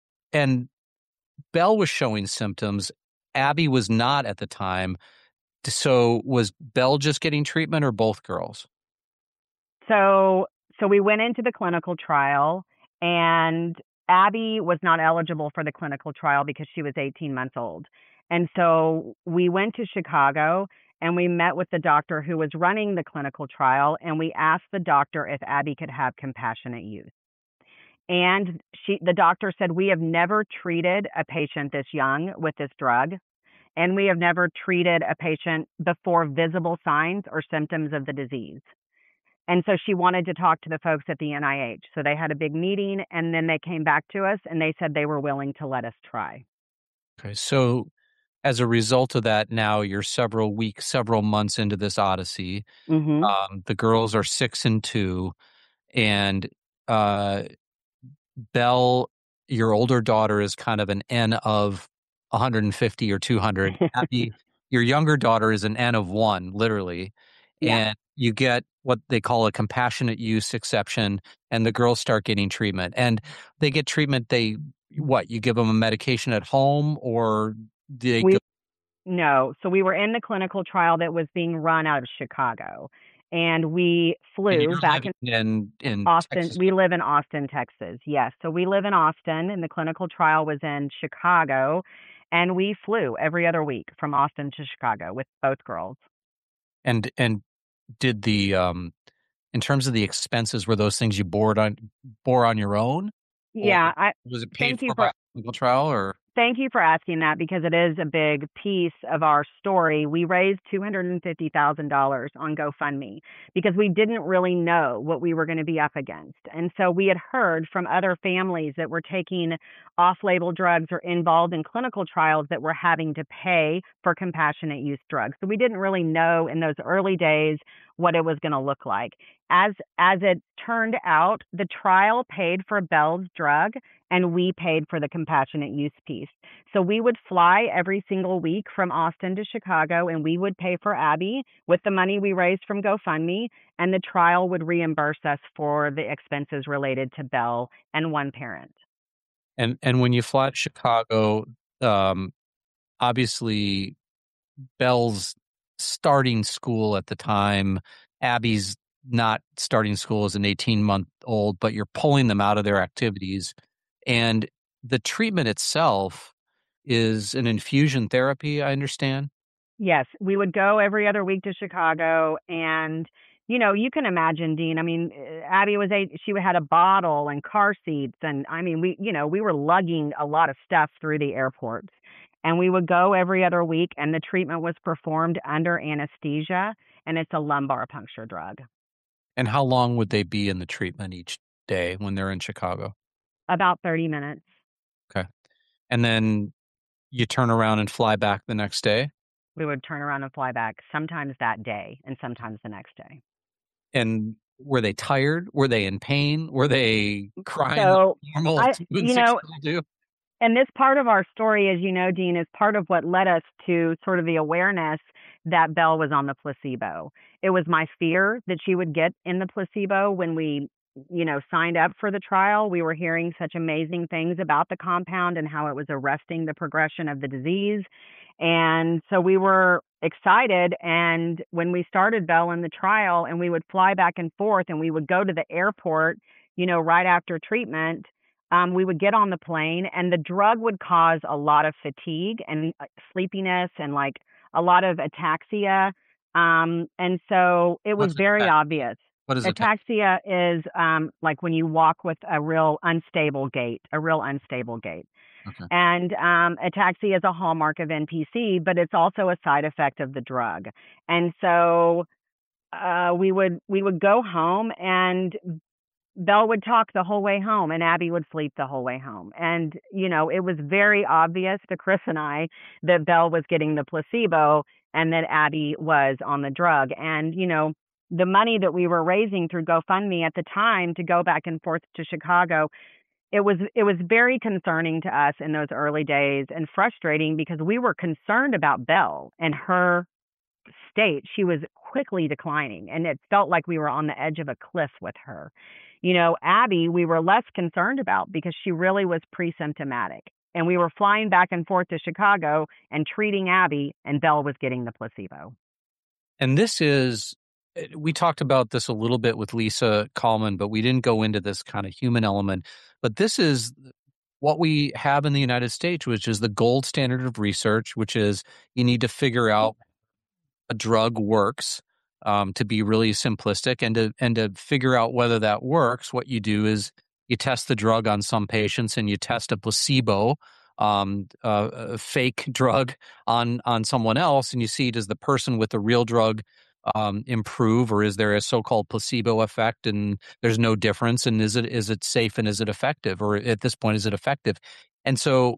Belle was showing symptoms. Abby was not at the time. So was Belle just getting treatment, or both girls? So we went into the clinical trial, and Abby was not eligible for the clinical trial because she was 18 months old. And so we went to Chicago and we met with the doctor who was running the clinical trial, and we asked the doctor if Abby could have compassionate use. And the doctor said, we have never treated a patient this young with this drug, and we have never treated a patient before visible signs or symptoms of the disease. And so she wanted to talk to the folks at the NIH. So they had a big meeting, and then they came back to us and they said they were willing to let us try. Okay. So as a result of that, now you're several weeks, several months into this odyssey. Mm-hmm. The girls are 6 and 2, and Belle, your older daughter, is kind of an N of 150 or 200. Abby, your younger daughter, is an N of 1, literally. Yeah. And you get what they call a compassionate use exception, and the girls start getting treatment. And they get treatment. You give them a medication at home, or do they go? No. So we were in the clinical trial that was being run out of Chicago, and we flew back in Austin. Texas. We live in Austin, Texas. Yes. So we live in Austin, and the clinical trial was in Chicago, and we flew every other week from Austin to Chicago with both girls. And did in terms of the expenses, were those things you bore on your own? Yeah. Was it paid for by a clinical trial, or? Thank you for asking that, because it is a big piece of our story. We raised $250,000 on GoFundMe because we didn't really know what we were going to be up against. And so we had heard from other families that were taking off-label drugs or involved in clinical trials that were having to pay for compassionate use drugs. So we didn't really know in those early days what it was going to look like. As it turned out, the trial paid for Belle's drug, and we paid for the compassionate use piece. So we would fly every single week from Austin to Chicago, and we would pay for Abby with the money we raised from GoFundMe, and the trial would reimburse us for the expenses related to Belle and one parent. And when you fly to Chicago, um, obviously Belle's starting school at the time. Abby's not starting school as an 18-month-old, but you're pulling them out of their activities. And the treatment itself is an infusion therapy, I understand. Yes, we would go every other week to Chicago, and you can imagine, Dean. I mean, Abby was she had a bottle and car seats, and I mean, we were lugging a lot of stuff through the airports, and we would go every other week, and the treatment was performed under anesthesia, and it's a lumbar puncture drug. And how long would they be in the treatment each day when they're in Chicago? About 30 minutes. Okay. And then you turn around and fly back the next day? We would turn around and fly back sometimes that day and sometimes the next day. And were they tired? Were they in pain? Were they crying So like normal 2 and 6-year-old do? And this part of our story, as you know, Dean, is part of what led us to sort of the awareness that Belle was on the placebo. It was my fear that she would get in the placebo when we, signed up for the trial. We were hearing such amazing things about the compound and how it was arresting the progression of the disease. And so we were excited. And when we started Belle in the trial, and we would fly back and forth, and we would go to the airport, right after treatment, we would get on the plane, and the drug would cause a lot of fatigue and sleepiness and like a lot of ataxia. And so it was very obvious. What is Ataxia is like when you walk with a real unstable gait. Okay. And ataxia is a hallmark of NPC, but it's also a side effect of the drug. And so we would go home, and Belle would talk the whole way home, and Abby would sleep the whole way home. And, it was very obvious to Chris and I that Belle was getting the placebo and that Abby was on the drug. And, the money that we were raising through GoFundMe at the time to go back and forth to Chicago, it was very concerning to us in those early days, and frustrating because we were concerned about Belle and her state. She was quickly declining, and it felt like we were on the edge of a cliff with her. Abby, we were less concerned about because she really was pre-symptomatic, and we were flying back and forth to Chicago and treating Abby, and Belle was getting the placebo. And we talked about this a little bit with Lisa Kallman, but we didn't go into this kind of human element. But this is what we have in the United States, which is the gold standard of research, which is you need to figure out a drug works, to be really simplistic, and to figure out whether that works. What you do is you test the drug on some patients, and you test a placebo, a fake drug on someone else, and you see, does the person with the real drug improve, or is there a so-called placebo effect and there's no difference? And is it safe, and is it effective, or at this point, is it effective? And so,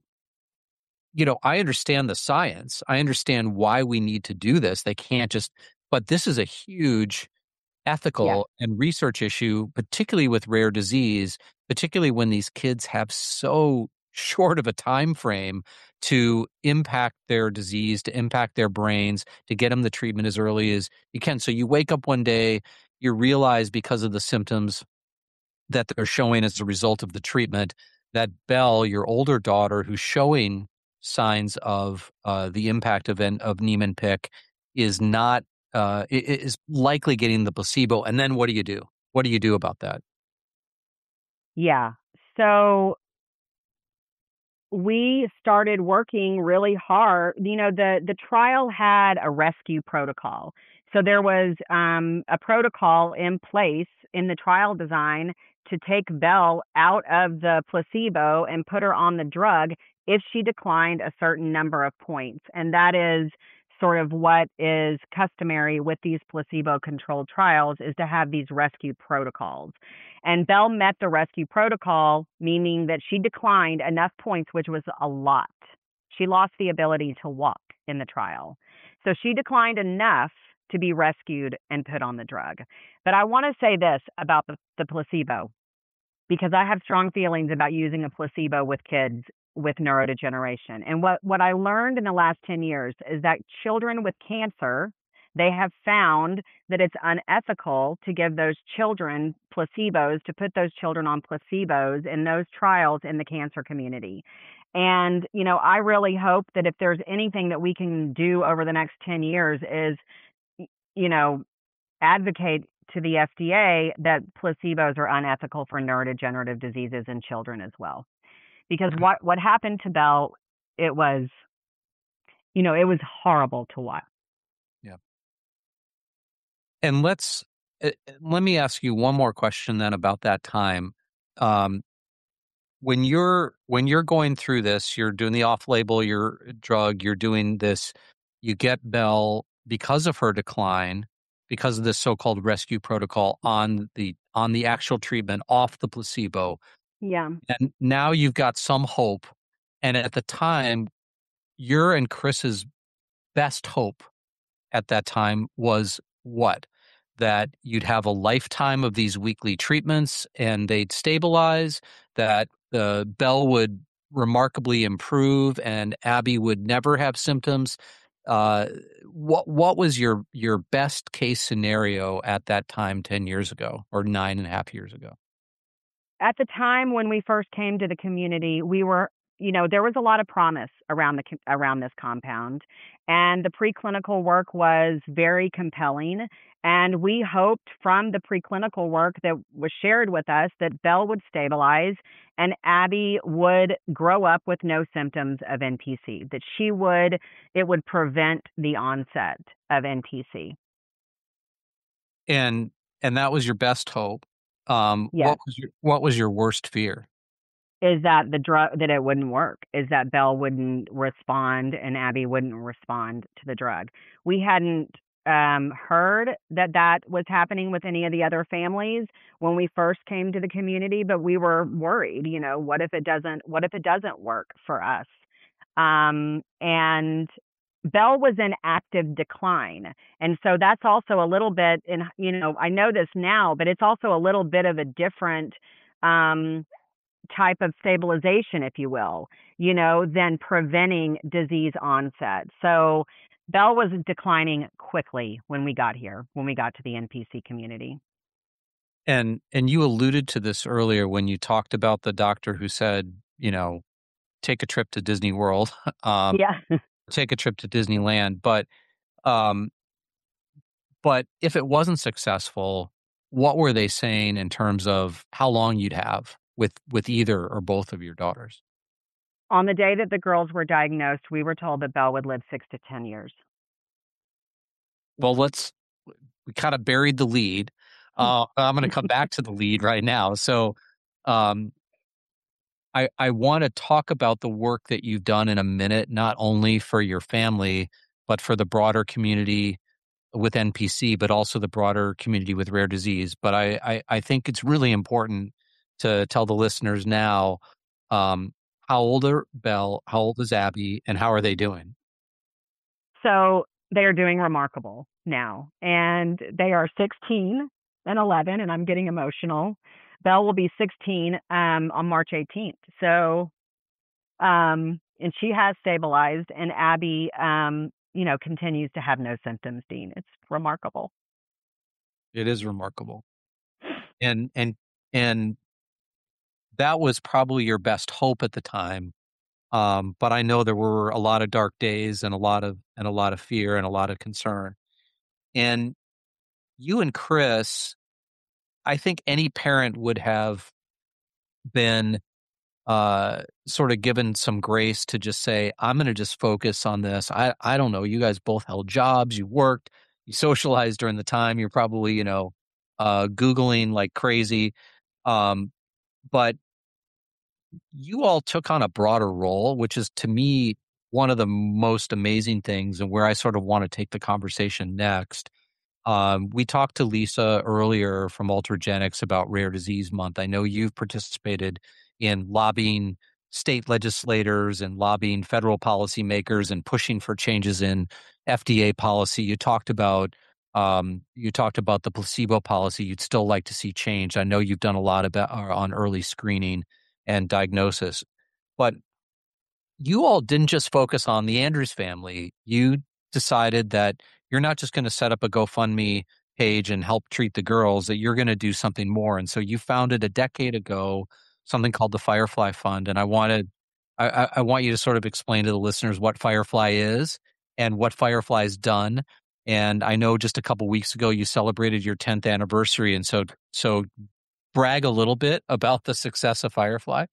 I understand the science. I understand why we need to do this. They can't just, but this is a huge ethical and research issue, particularly with rare disease, particularly when these kids have so short of a time frame to impact their disease, to impact their brains, to get them the treatment as early as you can. So you wake up one day, you realize because of the symptoms that they're showing as a result of the treatment, that Belle, your older daughter, who's showing signs of the impact of Niemann-Pick, is not is likely getting the placebo. And then what do you do? What do you do about that? Yeah. So we started working really hard. The trial had a rescue protocol. So there was a protocol in place in the trial design to take Belle out of the placebo and put her on the drug if she declined a certain number of points. And that is sort of what is customary with these placebo-controlled trials, is to have these rescue protocols. And Belle met the rescue protocol, meaning that she declined enough points, which was a lot. She lost the ability to walk in the trial. So she declined enough to be rescued and put on the drug. But I want to say this about the placebo, because I have strong feelings about using a placebo with kids with neurodegeneration. And what I learned in the last 10 years is that children with cancer They have found that it's unethical to give those children placebos, to put those children on placebos in those trials in the cancer community. And, I really hope that if there's anything that we can do over the next 10 years is, advocate to the FDA that placebos are unethical for neurodegenerative diseases in children as well. Because what happened to Belle, it was horrible to watch. Yeah. And let me ask you one more question then about that time. When you're going through this, you're doing the off-label, your drug, you're doing this, you get Belle because of her decline, because of this so-called rescue protocol on the actual treatment off the placebo. Yeah. And now you've got some hope. And at the time, your and Chris's best hope at that time was what? That you'd have a lifetime of these weekly treatments and they'd stabilize, that Belle would remarkably improve and Abby would never have symptoms. What was your best case scenario at that time 10 years ago or 9.5 years ago? At the time when we first came to the community, we were, there was a lot of promise around this compound, and the preclinical work was very compelling. And we hoped from the preclinical work that was shared with us that Belle would stabilize and Abby would grow up with no symptoms of NPC, that it would prevent the onset of NPC. And that was your best hope. Yes. What was your worst fear? Is that the drug, that it wouldn't work, is that Belle wouldn't respond and Abby wouldn't respond to the drug. We hadn't heard that was happening with any of the other families when we first came to the community, but we were worried, what if it doesn't work for us? And Belle was in active decline. And so that's also a little bit, and I know this now, but it's also a little bit of a different type of stabilization, if you will, than preventing disease onset. So Belle was declining quickly when we got here, when we got to the NPC community. And you alluded to this earlier when you talked about the doctor who said, take a trip to Disney World, yeah, take a trip to Disneyland. But if it wasn't successful, what were they saying in terms of how long you'd have with either or both of your daughters? On the day that the girls were diagnosed, we were told that Belle would live 6 to 10 years. Well, we kind of buried the lead. I'm going to come back to the lead right now. So I want to talk about the work that you've done in a minute, not only for your family, but for the broader community with NPC, but also the broader community with rare disease. But I think it's really important to tell the listeners now, how old are Belle, how old is Abby, and how are they doing? So they are doing remarkable now. And they are 16 and 11, and I'm getting emotional. Belle will be 16 on March 18th. So, and she has stabilized, and Abby, continues to have no symptoms, Dean. It's remarkable. It is remarkable. And that was probably your best hope at the time. But I know there were a lot of dark days and a lot of fear and a lot of concern. And you and Chris, I think any parent would have been sort of given some grace to just say, I'm going to just focus on this. I don't know. You guys both held jobs. You worked. You socialized during the time. You're probably, Googling like crazy. But you all took on a broader role, which is to me one of the most amazing things and where I sort of want to take the conversation next. We talked to Lisa earlier from Ultragenyx about Rare Disease Month. I know you've participated in lobbying state legislators and lobbying federal policymakers and pushing for changes in FDA policy. You talked about the placebo policy. You'd still like to see change. I know you've done a lot on early screening and diagnosis, but you all didn't just focus on the Andrews family. You decided that you're not just going to set up a GoFundMe page and help treat the girls, that you're going to do something more. And so you founded a decade ago something called the Firefly Fund. And I want you to sort of explain to the listeners what Firefly is and what Firefly's done. And I know just a couple weeks ago you celebrated your 10th anniversary. And so brag a little bit about the success of Firefly.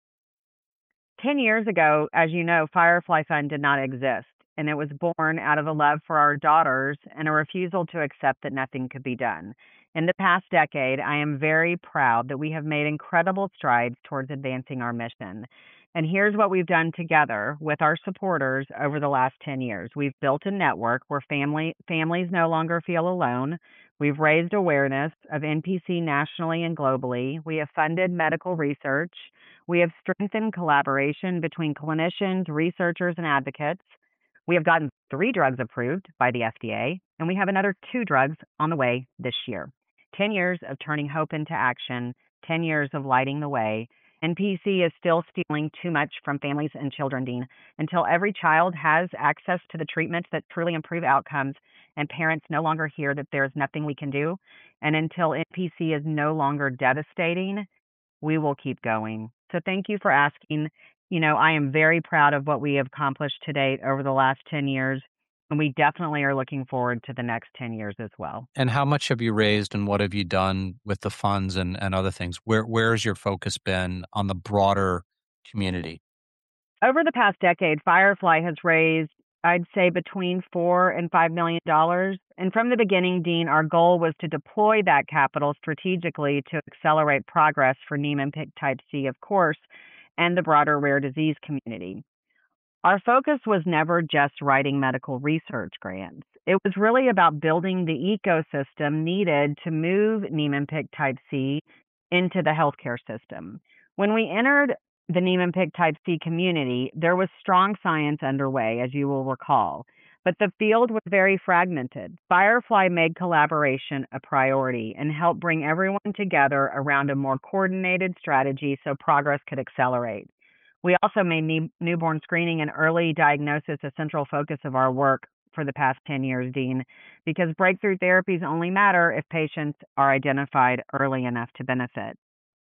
10 years ago, as you know, Firefly Fund did not exist, and it was born out of a love for our daughters and a refusal to accept that nothing could be done. In the past decade, I am very proud that we have made incredible strides towards advancing our mission. And here's what we've done together with our supporters over the last 10 years. We've built a network where families no longer feel alone. We've raised awareness of NPC nationally and globally. We have funded medical research. We have strengthened collaboration between clinicians, researchers, and advocates. We have gotten 3 drugs approved by the FDA, and we have another 2 drugs on the way this year. 10 years of turning hope into action, 10 years of lighting the way. NPC is still stealing too much from families and children, Dean. Until every child has access to the treatments that truly improve outcomes and parents no longer hear that there's nothing we can do, and until NPC is no longer devastating, we will keep going. So thank you for asking. I am very proud of what we have accomplished to date over the last 10 years, and we definitely are looking forward to the next 10 years as well. And how much have you raised and what have you done with the funds and other things? Where's your focus been on the broader community? Over the past decade, Firefly has raised, I'd say, between $4 and $5 million. And from the beginning, Dean, our goal was to deploy that capital strategically to accelerate progress for Niemann-Pick type C, of course, and the broader rare disease community. Our focus was never just writing medical research grants. It was really about building the ecosystem needed to move Niemann-Pick type C into the healthcare system. When we entered the Niemann-Pick type C community, there was strong science underway, as you will recall, but the field was very fragmented. Firefly made collaboration a priority and helped bring everyone together around a more coordinated strategy so progress could accelerate. We also made newborn screening and early diagnosis a central focus of our work for the past 10 years, Dean, because breakthrough therapies only matter if patients are identified early enough to benefit.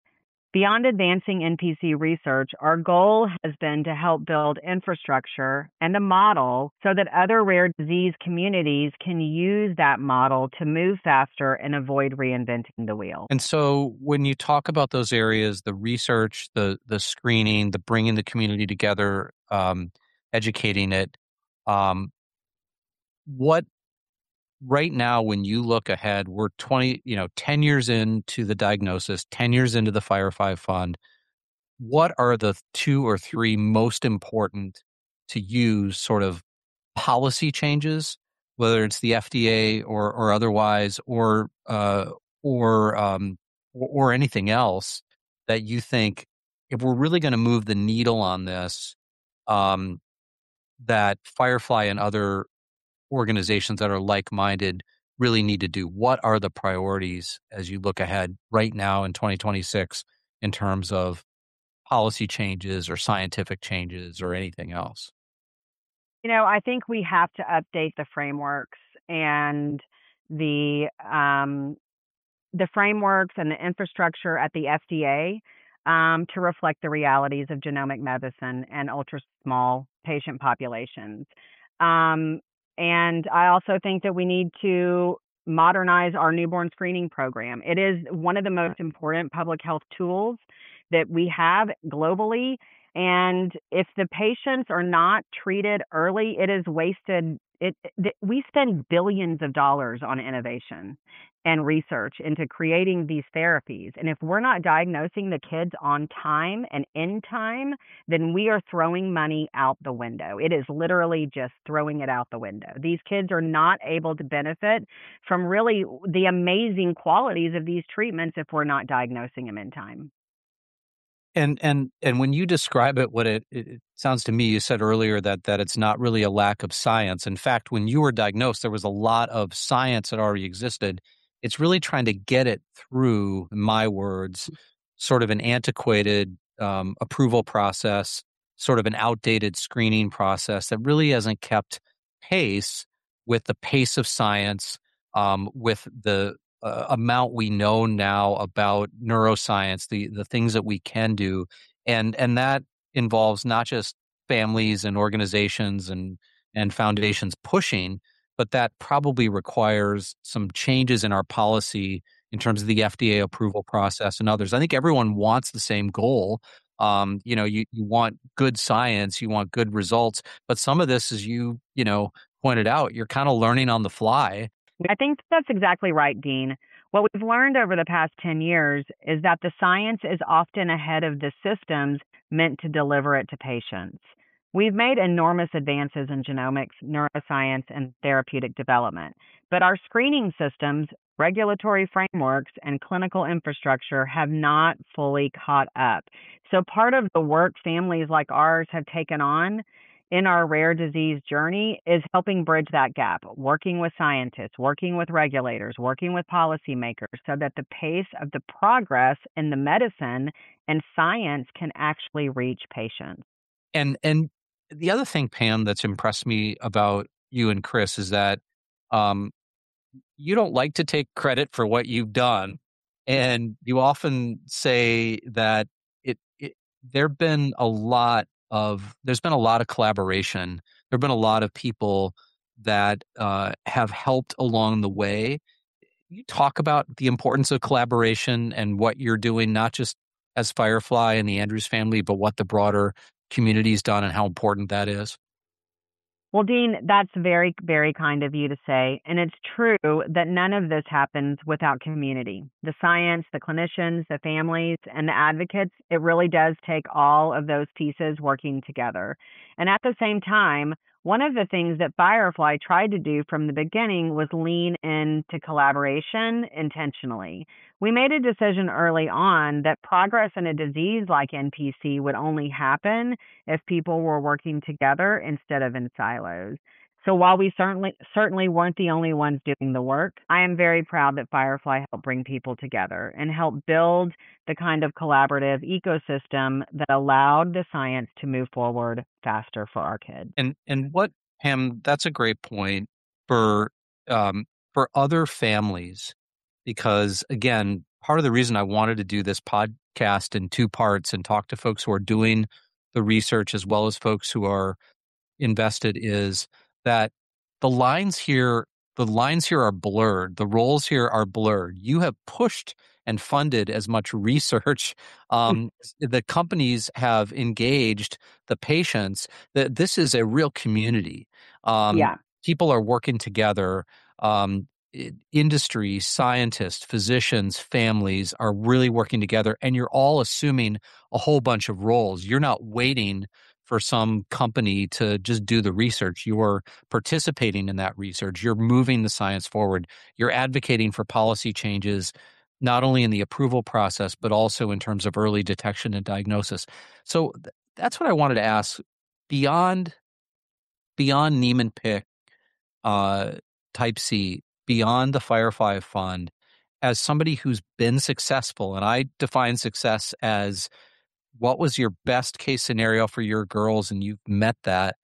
Beyond advancing NPC research, our goal has been to help build infrastructure and a model so that other rare disease communities can use that model to move faster and avoid reinventing the wheel. And so when you talk about those areas, the research, the screening, the bringing the community together, educating it, what right now, when you look ahead, we're 10 years into the diagnosis, 10 years into the Firefly Fund. What are the 2 or 3 most important to use sort of policy changes, whether it's the FDA or otherwise, or anything else that you think, if we're really going to move the needle on this, that Firefly and other organizations that are like-minded really need to do? What are the priorities as you look ahead right now in 2026 in terms of policy changes or scientific changes or anything else? I think we have to update the frameworks and the frameworks and the infrastructure at the FDA to reflect the realities of genomic medicine and ultra small patient populations. And I also think that we need to modernize our newborn screening program. It is one of the most important public health tools that we have globally. And if the patients are not treated early, it is wasted. We spend billions of dollars on innovation and research into creating these therapies. And if we're not diagnosing the kids on time and in time, then we are throwing money out the window. It is literally just throwing it out the window. These kids are not able to benefit from really the amazing qualities of these treatments if we're not diagnosing them in time. And when you describe it, what it sounds to me, you said earlier that it's not really a lack of science. In fact, when you were diagnosed, there was a lot of science that already existed. It's really trying to get it through, in my words, sort of an antiquated approval process, sort of an outdated screening process that really hasn't kept pace with the pace of science, with the amount we know now about neuroscience, the things that we can do, and that involves not just families and organizations and foundations pushing, but that probably requires some changes in our policy in terms of the FDA approval process and others. I think everyone wants the same goal. You want good science, you want good results, but some of this, as pointed out, you're kind of learning on the fly. I think that's exactly right, Dean. What we've learned over the past 10 years is that the science is often ahead of the systems meant to deliver it to patients. We've made enormous advances in genomics, neuroscience, and therapeutic development, but our screening systems, regulatory frameworks, and clinical infrastructure have not fully caught up. So part of the work families like ours have taken on in our rare disease journey is helping bridge that gap, working with scientists, working with regulators, working with policymakers so that the pace of the progress in the medicine and science can actually reach patients. And the other thing, Pam, that's impressed me about you and Chris is that you don't like to take credit for what you've done. And you often say that there's been a lot of collaboration. There have been a lot of people that have helped along the way. You talk about the importance of collaboration and what you're doing, not just as Firefly and the Andrews family, but what the broader community's done and how important that is. Well, Dean, that's very, very kind of you to say. And it's true that none of this happens without community. The science, the clinicians, the families, and the advocates, it really does take all of those pieces working together. And at the same time, one of the things that Firefly tried to do from the beginning was lean into collaboration intentionally. We made a decision early on that progress in a disease like NPC would only happen if people were working together instead of in silos. So while we certainly weren't the only ones doing the work, I am very proud that Firefly helped bring people together and help build the kind of collaborative ecosystem that allowed the science to move forward faster for our kids. And what, Pam, that's a great point for other families, because again, part of the reason I wanted to do this podcast in two parts and talk to folks who are doing the research as well as folks who are invested is that the lines here are blurred. The roles here are blurred. You have pushed and funded as much research. The companies have engaged the patients. That this is a real community. People are working together. Industry, scientists, physicians, families are really working together, and you're all assuming a whole bunch of roles. You're not waiting for some company to just do the research. You're participating in that research. You're moving the science forward. You're advocating for policy changes, not only in the approval process, but also in terms of early detection and diagnosis. So that's what I wanted to ask. Beyond Niemann-Pick, Type C, beyond the Firefly Fund, as somebody who's been successful, and I define success as what was your best case scenario for your girls, and you've met that.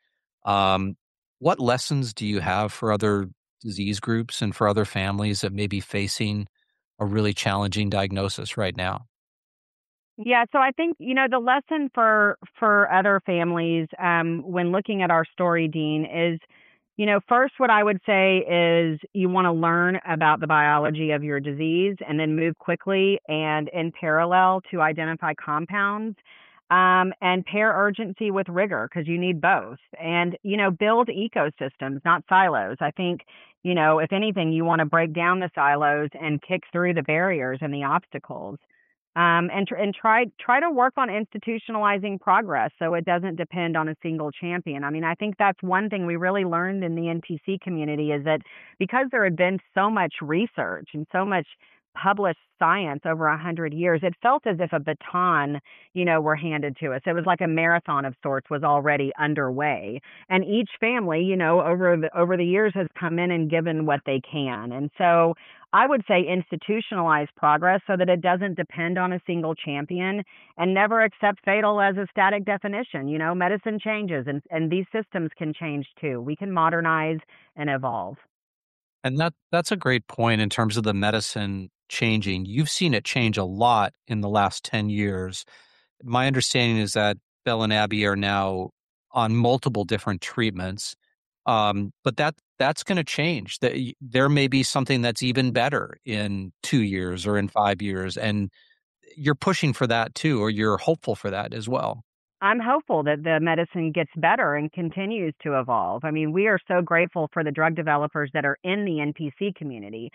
What lessons do you have for other disease groups and for other families that may be facing a really challenging diagnosis right now? Yeah, so I think, the lesson for other families when looking at our story, Dean, is, first, what I would say is you want to learn about the biology of your disease and then move quickly and in parallel to identify compounds and pair urgency with rigor, because you need both. And, build ecosystems, not silos. I think, if anything, you want to break down the silos and kick through the barriers and the obstacles. And try to work on institutionalizing progress so it doesn't depend on a single champion. I mean, I think that's one thing we really learned in the NPC community is that because there had been so much research and so much published science over 100 years, it felt as if a baton, were handed to us. It was like a marathon of sorts was already underway. And each family, over the years has come in and given what they can. And so I would say institutionalize progress so that it doesn't depend on a single champion, and never accept fatal as a static definition. Medicine changes, and these systems can change too. We can modernize and evolve. And that's a great point in terms of the medicine changing. You've seen it change a lot in the last 10 years. My understanding is that Belle and Abby are now on multiple different treatments. But that's going to change. There may be something that's even better in 2 years or in 5 years. And you're pushing for that too, or you're hopeful for that as well. I'm hopeful that the medicine gets better and continues to evolve. I mean, we are so grateful for the drug developers that are in the NPC community.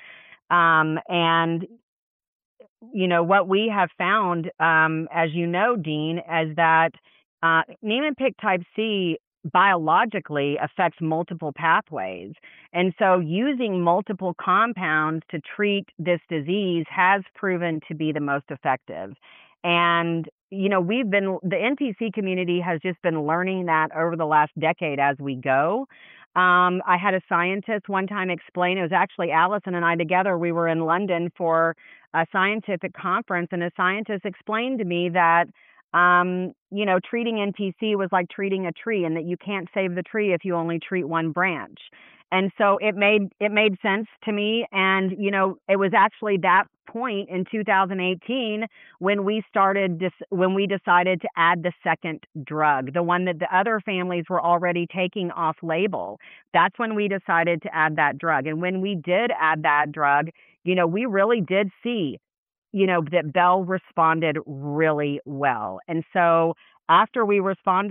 And what we have found, as you know, Dean, is that Niemann-Pick type C biologically affects multiple pathways. And so using multiple compounds to treat this disease has proven to be the most effective. And, the NPC community has just been learning that over the last decade as we go. I had a scientist one time explain, it was actually Allison and I together, we were in London for a scientific conference, and a scientist explained to me that treating NPC was like treating a tree, and that you can't save the tree if you only treat one branch. And so it made sense to me. And, it was actually that point in 2018 when we decided to add the second drug, the one that the other families were already taking off label. That's when we decided to add that drug. And when we did add that drug, we really did see that Belle responded really well. And so after we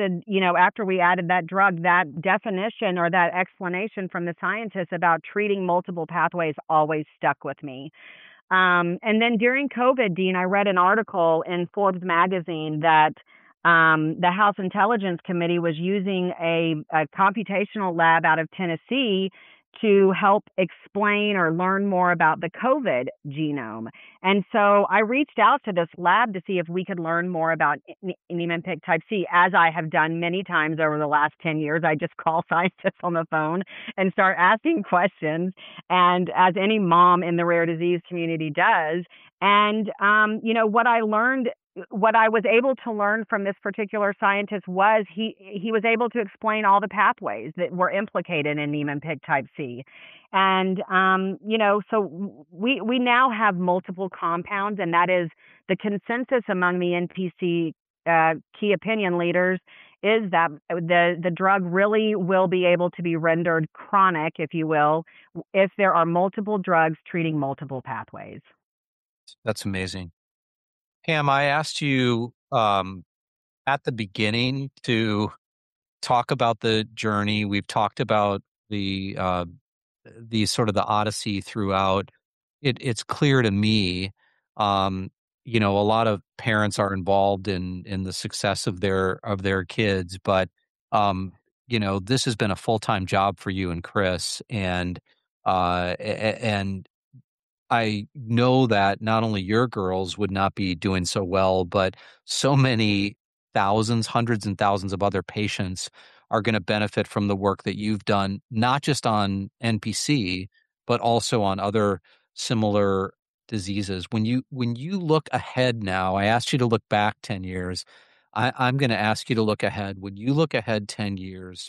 added that drug, that definition or that explanation from the scientists about treating multiple pathways always stuck with me. And then during COVID, Dean, I read an article in Forbes magazine that the House Intelligence Committee was using a computational lab out of Tennessee to help explain or learn more about the COVID genome. And so I reached out to this lab to see if we could learn more about Niemann-Pick type C, as I have done many times over the last 10 years. I just call scientists on the phone and start asking questions, and as any mom in the rare disease community does. And, what I was able to learn from this particular scientist was he was able to explain all the pathways that were implicated in Niemann-Pick type C. And, so we now have multiple compounds, and that is the consensus among the NPC key opinion leaders, is that the drug really will be able to be rendered chronic, if you will, if there are multiple drugs treating multiple pathways. That's amazing. Pam, I asked you at the beginning to talk about the journey. We've talked about the sort of the odyssey throughout. It's clear to me, a lot of parents are involved in the success of their kids, but this has been a full-time job for you and Chris, and I know that not only your girls would not be doing so well, but so many thousands, hundreds and thousands of other patients are going to benefit from the work that you've done, not just on NPC, but also on other similar diseases. When you look ahead now, I asked you to look back 10 years. I'm going to ask you to look ahead. When you look ahead 10 years,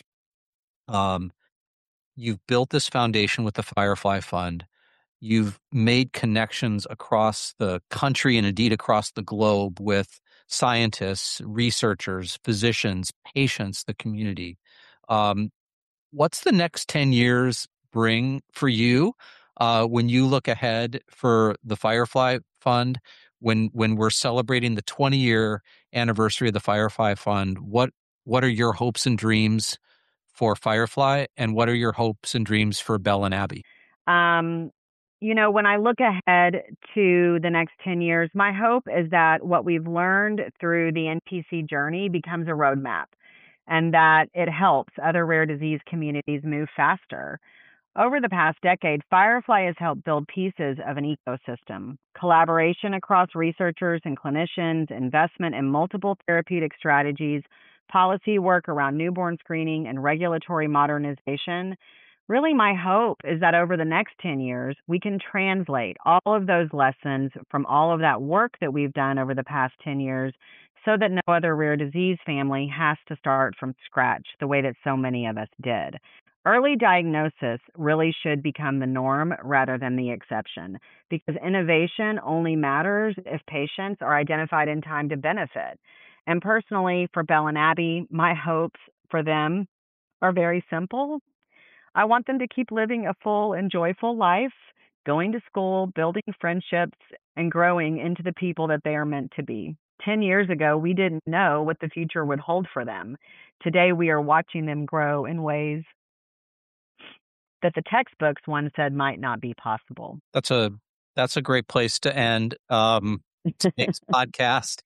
you've built this foundation with the Firefly Fund. You've made connections across the country and indeed across the globe with scientists, researchers, physicians, patients, the community. What's the next 10 years bring for you when you look ahead for the Firefly Fund? When we're celebrating the 20-year anniversary of the Firefly Fund, what are your hopes and dreams for Firefly, and what are your hopes and dreams for Belle and Abby? When I look ahead to the next 10 years, my hope is that what we've learned through the NPC journey becomes a roadmap, and that it helps other rare disease communities move faster. Over the past decade, Firefly has helped build pieces of an ecosystem. Collaboration across researchers and clinicians, investment in multiple therapeutic strategies, policy work around newborn screening, and regulatory modernization. really my hope is that over the next 10 years, we can translate all of those lessons from all of that work that we've done over the past 10 years so that no other rare disease family has to start from scratch the way that so many of us did. Early diagnosis really should become the norm rather than the exception because innovation only matters if patients are identified in time to benefit. And personally, for Belle and Abby, my hopes for them are very simple. I want them to keep living a full and joyful life, going to school, building friendships, and growing into the people that they are meant to be. 10 years ago, we didn't know what the future would hold for them. Today, we are watching them grow in ways that the textbooks once said might not be possible. That's a great place to end today's podcast.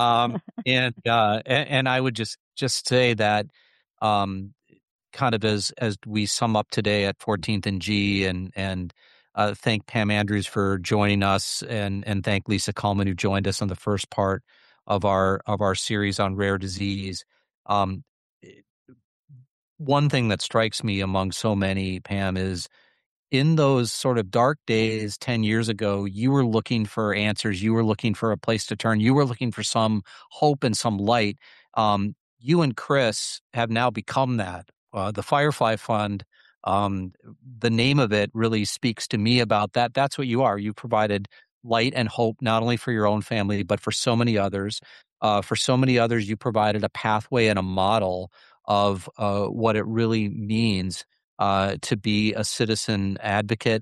And I would just say that kind of as we sum up today at 14th and G, and thank Pam Andrews for joining us, and thank Lisa Kullman who joined us on the first part of our series on rare disease. One thing that strikes me among so many, Pam, is in those sort of dark days 10 years ago, you were looking for answers. You were looking for a place to turn. You were looking for some hope and some light. You and Chris have now become that. The Firefly Fund, the name of it really speaks to me about that. That's what you are. You provided light and hope, not only for your own family, but for so many others. For so many others, you provided a pathway and a model of what it really means to be a citizen advocate,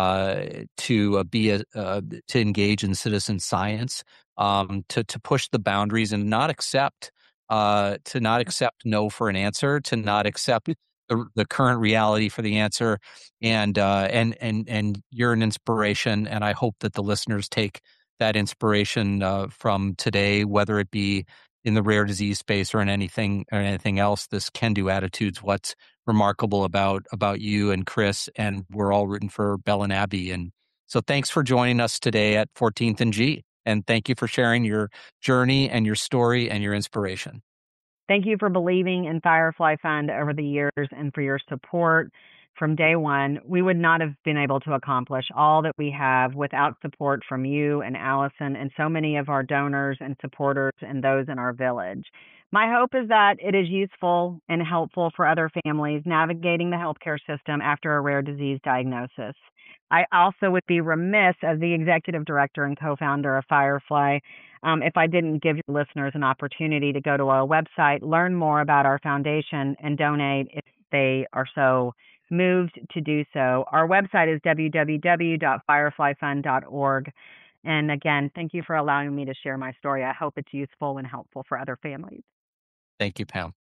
to engage in citizen science, to push the boundaries and not accept no for an answer, to not accept the current reality for the answer, and you're an inspiration, and I hope that the listeners take that inspiration from today, whether it be in the rare disease space or in anything else. This can-do attitude's what's remarkable about you and Chris, and we're all rooting for Belle and Abby. And so thanks for joining us today at 14th and G, and thank you for sharing your journey and your story and your inspiration. Thank you for believing in Firefly Fund over the years and for your support from day one. We would not have been able to accomplish all that we have without support from you and Allison and so many of our donors and supporters and those in our village. My hope is that it is useful and helpful for other families navigating the healthcare system after a rare disease diagnosis. I also would be remiss as the executive director and co-founder of Firefly if I didn't give your listeners an opportunity to go to our website, learn more about our foundation, and donate if they are so moved to do so. Our website is www.fireflyfund.org. And again, thank you for allowing me to share my story. I hope it's useful and helpful for other families. Thank you, Pam.